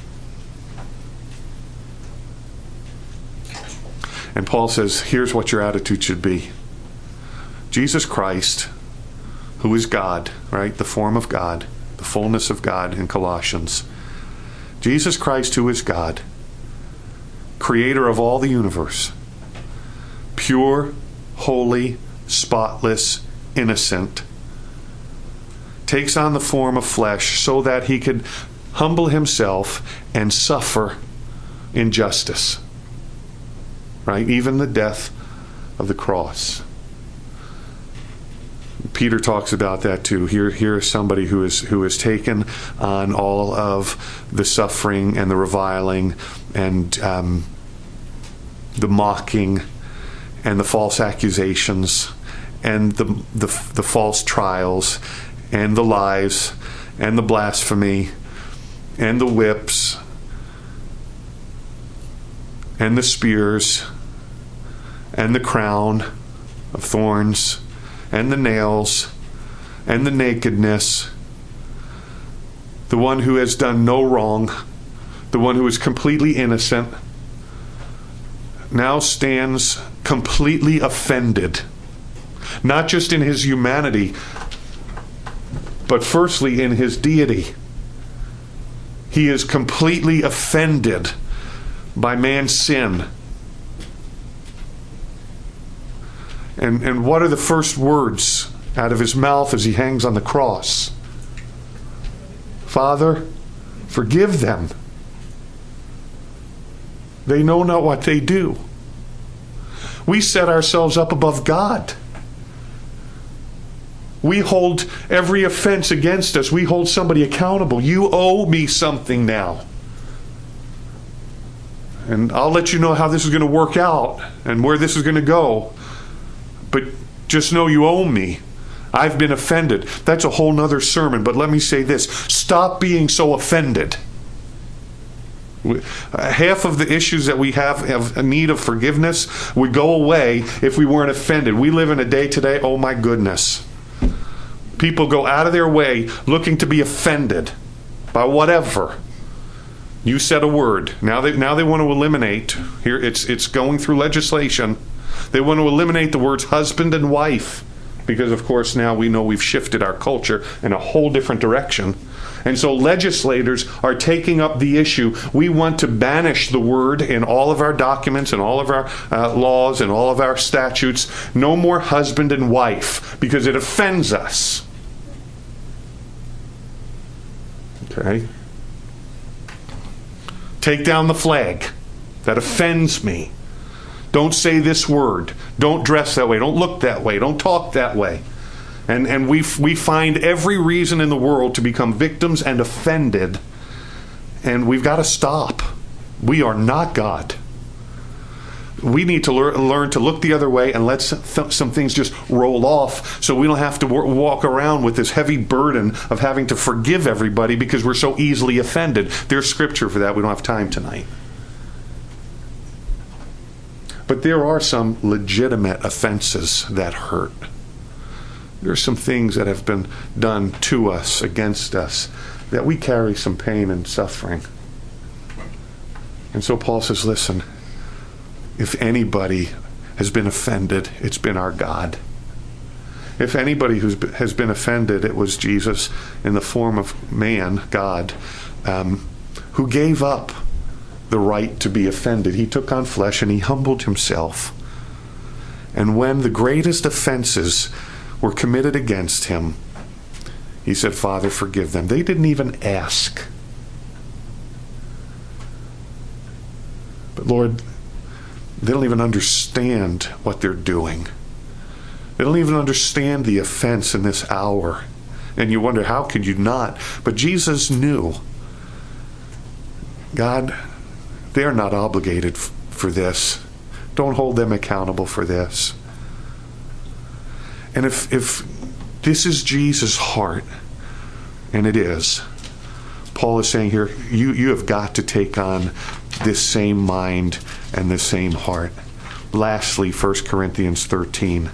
And Paul says, here's what your attitude should be. Jesus Christ, who is God, right? The form of God, the fullness of God in Colossians. Jesus Christ, who is God, creator of all the universe, pure, holy, spotless, innocent, takes on the form of flesh so that he could humble himself and suffer injustice. Right? Even the death of the cross. Peter talks about that too. Here, here is somebody who is who has taken on all of the suffering and the reviling and um, the mocking and the false accusations and the, the the false trials and the lies and the blasphemy and the whips and the spears and the crown of thorns and the nails and the nakedness. The one who has done no wrong, the one who is completely innocent, now stands completely offended, not just in his humanity, but firstly in his deity. He is completely offended by man's sin. And, and what are the first words out of his mouth as he hangs on the cross? Father, forgive them. They know not what they do. We set ourselves up above God. We hold every offense against us. We hold somebody accountable. You owe me something now. And I'll let you know how this is going to work out and where this is going to go. But just know you owe me. I've been offended. That's a whole nother sermon. But let me say this. Stop being so offended. Half of the issues that we have have a need of forgiveness would go away if we weren't offended. We live in a day today, oh my goodness. People go out of their way looking to be offended by whatever. You said a word. Now they now they want to eliminate. Here it's it's going through legislation. They want to eliminate the words husband and wife because, of course, now we know we've shifted our culture in a whole different direction. And so legislators are taking up the issue. We want to banish the word in all of our documents and all of our uh, laws and all of our statutes. No more husband and wife because it offends us. Okay? Take down the flag. That offends me. Don't say this word. Don't dress that way. Don't look that way. Don't talk that way. And and we we find every reason in the world to become victims and offended. And we've got to stop. We are not God. We need to lear, learn to look the other way and let some, th- some things just roll off so we don't have to w- walk around with this heavy burden of having to forgive everybody because we're so easily offended. There's scripture for that. We don't have time tonight. But there are some legitimate offenses that hurt. There are some things that have been done to us, against us, that we carry some pain and suffering. And so Paul says, listen, if anybody has been offended, it's been our God. If anybody who's, has been offended, it was Jesus in the form of man, God, um, who gave up the right to be offended. He took on flesh and he humbled himself. And when the greatest offenses were committed against him, he said, Father, forgive them. They didn't even ask. But Lord, they don't even understand what they're doing. They don't even understand the offense in this hour. And you wonder, how could you not? But Jesus knew. God, they are not obligated f- for this. Don't hold them accountable for this. And if if this is Jesus' heart, and it is, Paul is saying here, you, you have got to take on this same mind and this same heart. Lastly, First Corinthians thirteen.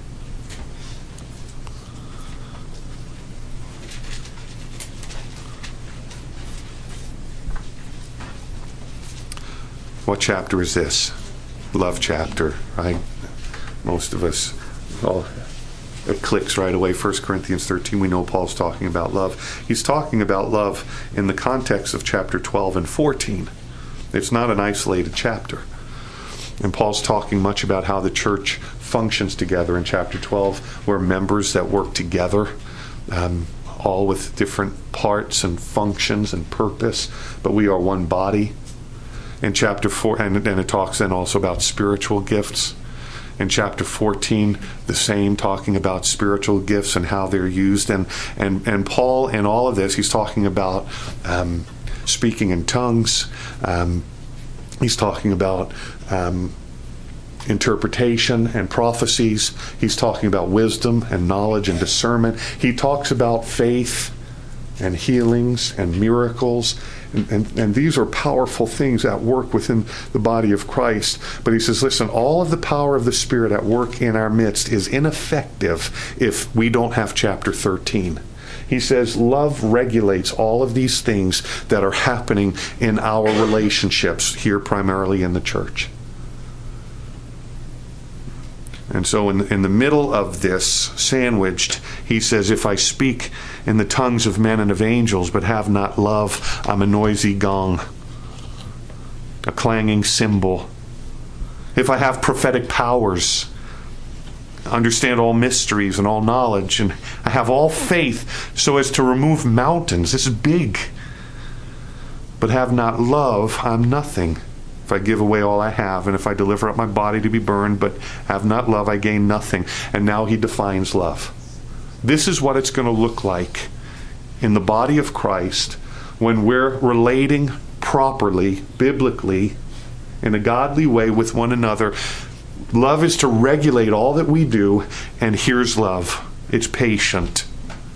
What chapter is this? Love chapter, right? Most of us, well, it clicks right away. First Corinthians thirteen, we know Paul's talking about love. He's talking about love in the context of chapter twelve and fourteen. It's not an isolated chapter. And Paul's talking much about how the church functions together in chapter twelve. We're members that work together, um, all with different parts and functions and purpose, but we are one body. In chapter four, and, and it talks then also about spiritual gifts. In chapter fourteen, the same, talking about spiritual gifts and how they're used. And and, and Paul, in all of this, he's talking about um, speaking in tongues. Um, he's talking about um, interpretation and prophecies. He's talking about wisdom and knowledge and discernment. He talks about faith and healings and miracles. And, and, and these are powerful things at work within the body of Christ. But he says, listen, all of the power of the Spirit at work in our midst is ineffective if we don't have chapter thirteen. He says love regulates all of these things that are happening in our relationships here, primarily in the church. And so in, in the middle of this, sandwiched he says, if I speak in the tongues of men and of angels, but have not love, I'm a noisy gong, a clanging cymbal. If I have prophetic powers, understand all mysteries and all knowledge, and I have all faith so as to remove mountains. This is big. But have not love, I'm nothing. If I give away all I have, and if I deliver up my body to be burned, but have not love, I gain nothing. And now he defines love. This is what it's going to look like in the body of Christ when we're relating properly, biblically, in a godly way with one another. Love is to regulate all that we do, and here's love. It's patient.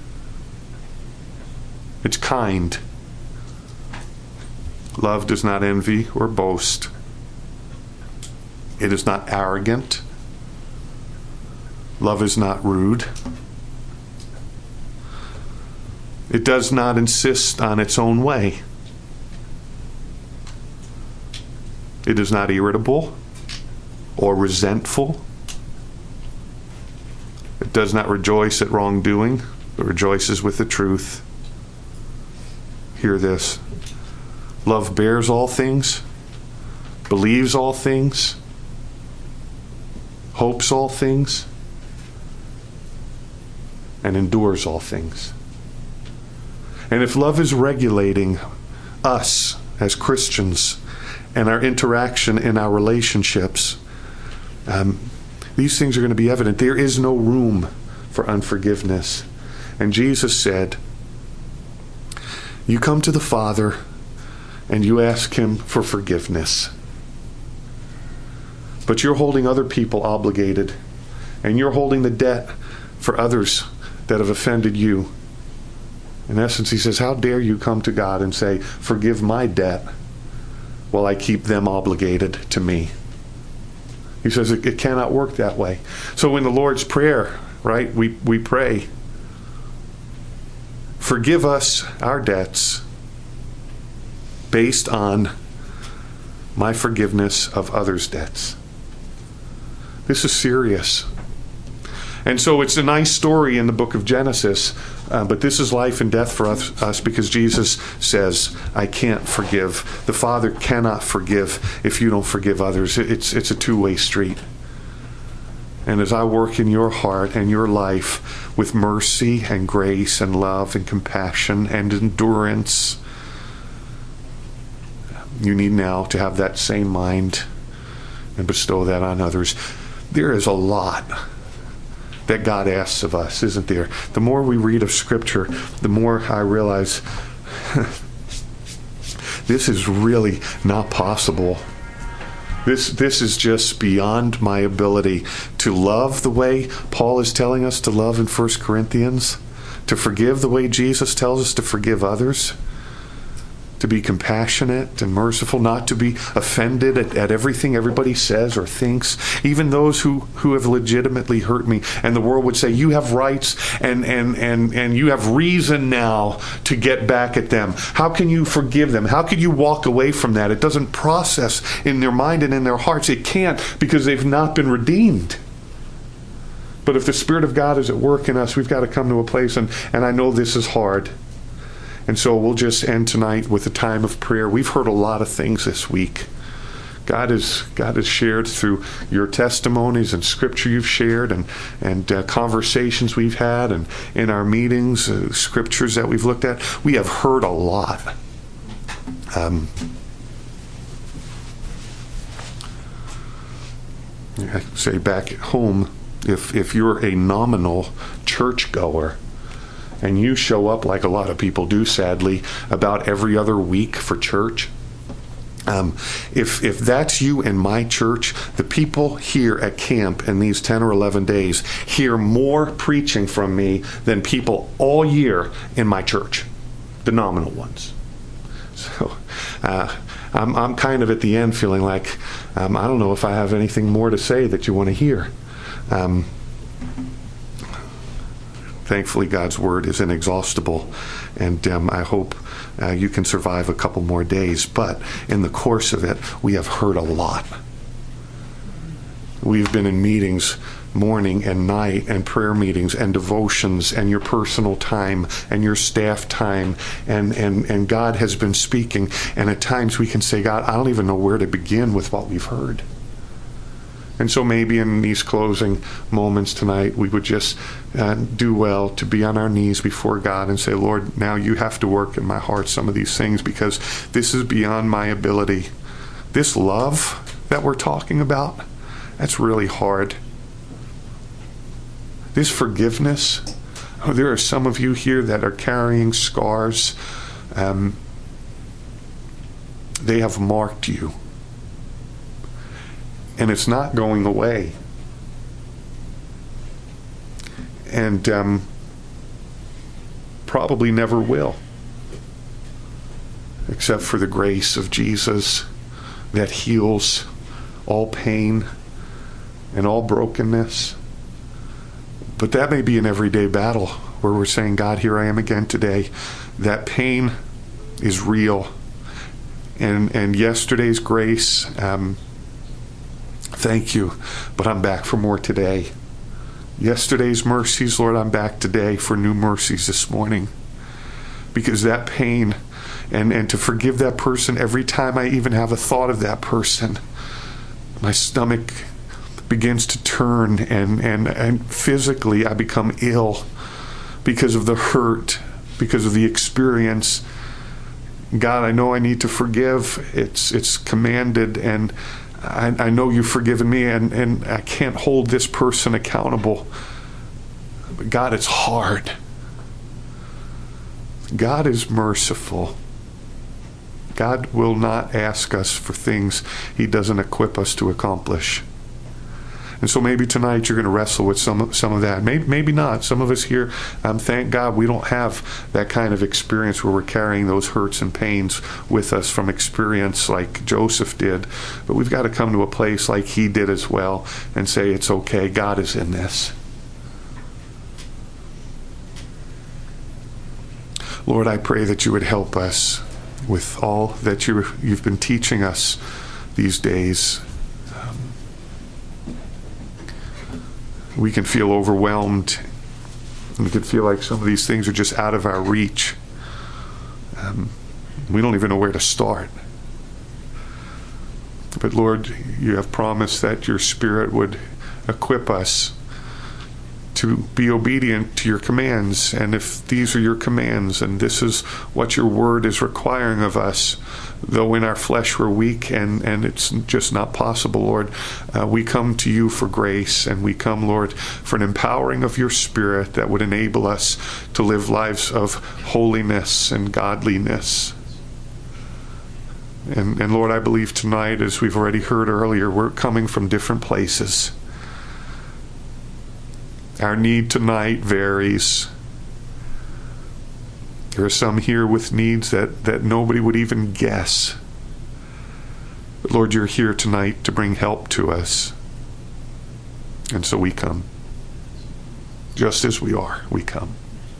It's kind. Love does not envy or boast. It is not arrogant. Love is not rude. It does not insist on its own way. It is not irritable or resentful. It does not rejoice at wrongdoing, but rejoices with the truth. Hear this. Love bears all things, believes all things, hopes all things, and endures all things. And if love is regulating us as Christians and our interaction in our relationships, um, these things are going to be evident. There is no room for unforgiveness. And Jesus said, you come to the Father and you ask him for forgiveness. But you're holding other people obligated, and you're holding the debt for others that have offended you. In essence, he says, how dare you come to God and say, forgive my debt while I keep them obligated to me? He says it, it cannot work that way. So in the Lord's Prayer, right, we, we pray, forgive us our debts based on my forgiveness of others' debts. This is serious. And so it's a nice story in the book of Genesis, uh, but this is life and death for us, us because Jesus says, I can't forgive. The Father cannot forgive if you don't forgive others. It's, it's a two-way street. And as I work in your heart and your life with mercy and grace and love and compassion and endurance, you need now to have that same mind and bestow that on others. There is a lot that God asks of us, isn't there? The more we read of Scripture, the more I realize this is really not possible. This, this is just beyond my ability to love the way Paul is telling us to love in First Corinthians, to forgive the way Jesus tells us to forgive others, to be compassionate and merciful, not to be offended at, at everything everybody says or thinks, even those who, who have legitimately hurt me. And the world would say, you have rights and, and, and, and you have reason now to get back at them. How can you forgive them? How can you walk away from that? It doesn't process in their mind and in their hearts. It can't, because they've not been redeemed. But if the Spirit of God is at work in us, we've got to come to a place, and, and I know this is hard. And so we'll just end tonight with a time of prayer. We've heard a lot of things this week. God has God has shared through your testimonies and Scripture you've shared, and and uh, conversations we've had, and in our meetings, uh, Scriptures that we've looked at. We have heard a lot. Um, I say back at home, if if you're a nominal churchgoer, and you show up like a lot of people do, sadly, about every other week for church, um, if if that's you in my church, the people here at camp in these ten or eleven days hear more preaching from me than people all year in my church, the nominal ones. So uh, I'm, I'm kind of at the end feeling like, um, I don't know if I have anything more to say that you want to hear. Um, Thankfully, God's Word is inexhaustible, and um, I hope uh, you can survive a couple more days. But in the course of it, we have heard a lot. We've been in meetings morning and night, and prayer meetings and devotions and your personal time and your staff time, and, and, and God has been speaking. And at times we can say, God, I don't even know where to begin with what we've heard. And so maybe in these closing moments tonight, we would just uh, do well to be on our knees before God and say, Lord, now you have to work in my heart some of these things, because this is beyond my ability. This love that we're talking about, that's really hard. This forgiveness, oh, there are some of you here that are carrying scars. Um, they have marked you. And it's not going away. And um, probably never will. Except for the grace of Jesus that heals all pain and all brokenness. But that may be an everyday battle where we're saying, God, here I am again today. That pain is real. And, and yesterday's grace, um, thank you, but I'm back for more today. Yesterday's mercies, Lord, I'm back today for new mercies this morning. Because that pain, and, and to forgive that person every time I even have a thought of that person, my stomach begins to turn, and, and, and physically I become ill because of the hurt, because of the experience. God, I know I need to forgive. It's, it's commanded, and I, I know you've forgiven me, and, and I can't hold this person accountable. But God, it's hard. God is merciful. God will not ask us for things he doesn't equip us to accomplish. And so maybe tonight you're going to wrestle with some, some of that. Maybe, maybe not. Some of us here, um, thank God, we don't have that kind of experience where we're carrying those hurts and pains with us from experience like Joseph did. But we've got to come to a place like he did as well and say, it's okay, God is in this. Lord, I pray that you would help us with all that you, you've been teaching us these days. We can feel overwhelmed. We can feel like some of these things are just out of our reach. Um, we don't even know where to start. But Lord, you have promised that your Spirit would equip us to be obedient to your commands. And if these are your commands, and this is what your word is requiring of us, though in our flesh we're weak and, and it's just not possible, Lord, uh, we come to you for grace, and we come, Lord, for an empowering of your Spirit that would enable us to live lives of holiness and godliness. And, and Lord, I believe tonight, as we've already heard earlier, we're coming from different places. Our need tonight varies. There are some here with needs that, that nobody would even guess. But Lord, you're here tonight to bring help to us. And so we come. Just as we are, we come.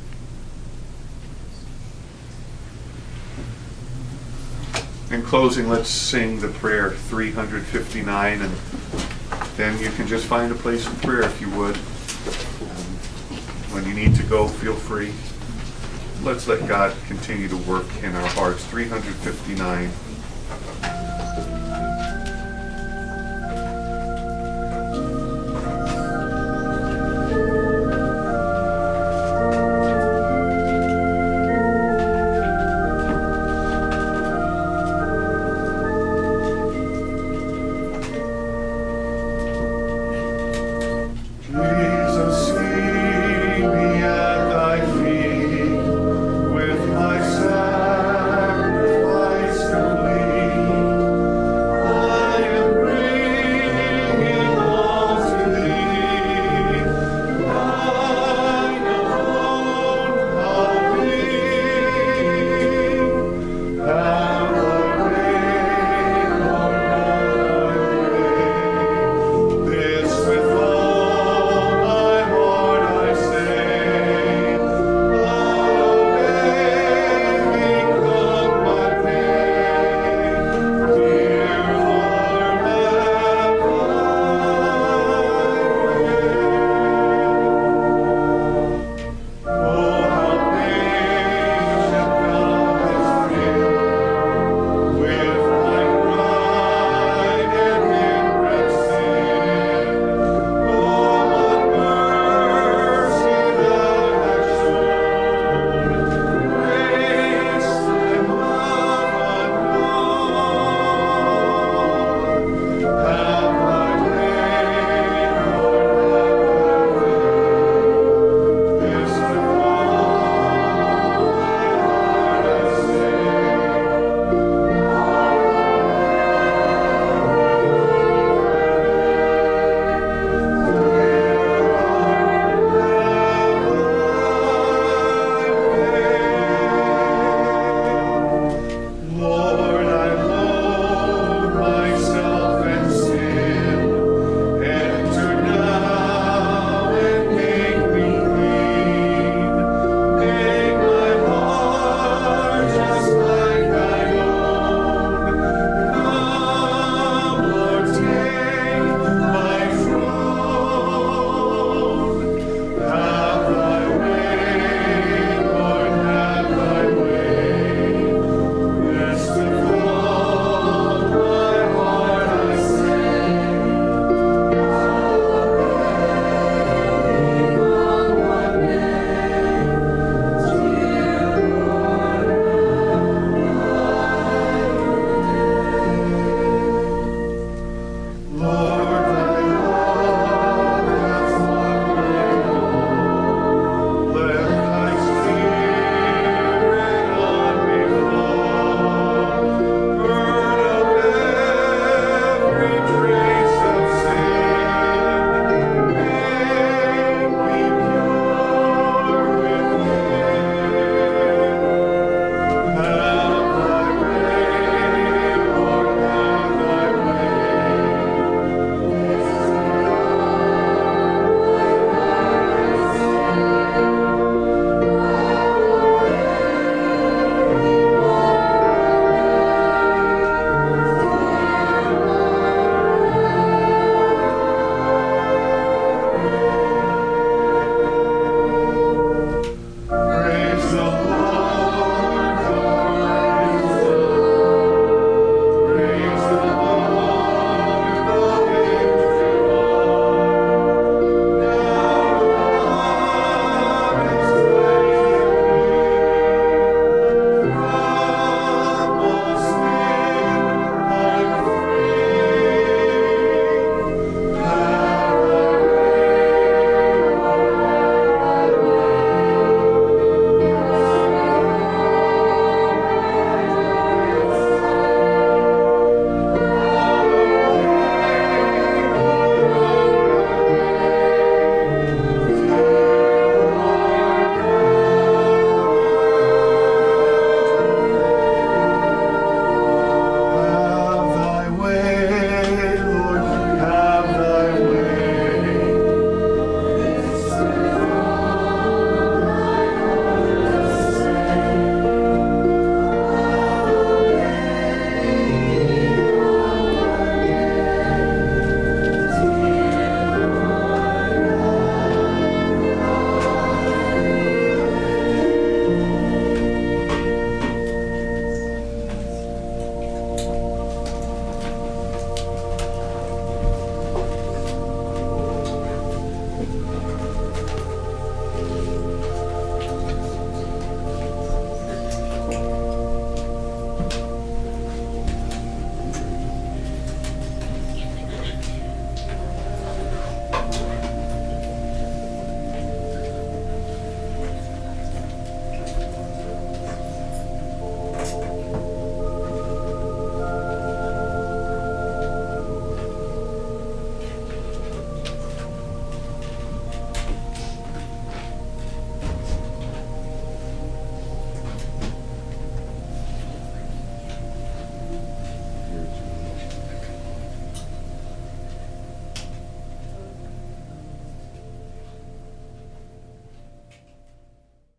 In closing, let's sing the prayer three hundred fifty-nine, and then you can just find a place of prayer if you would. When you need to go, feel free. Let's let God continue to work in our hearts. three hundred fifty-nine.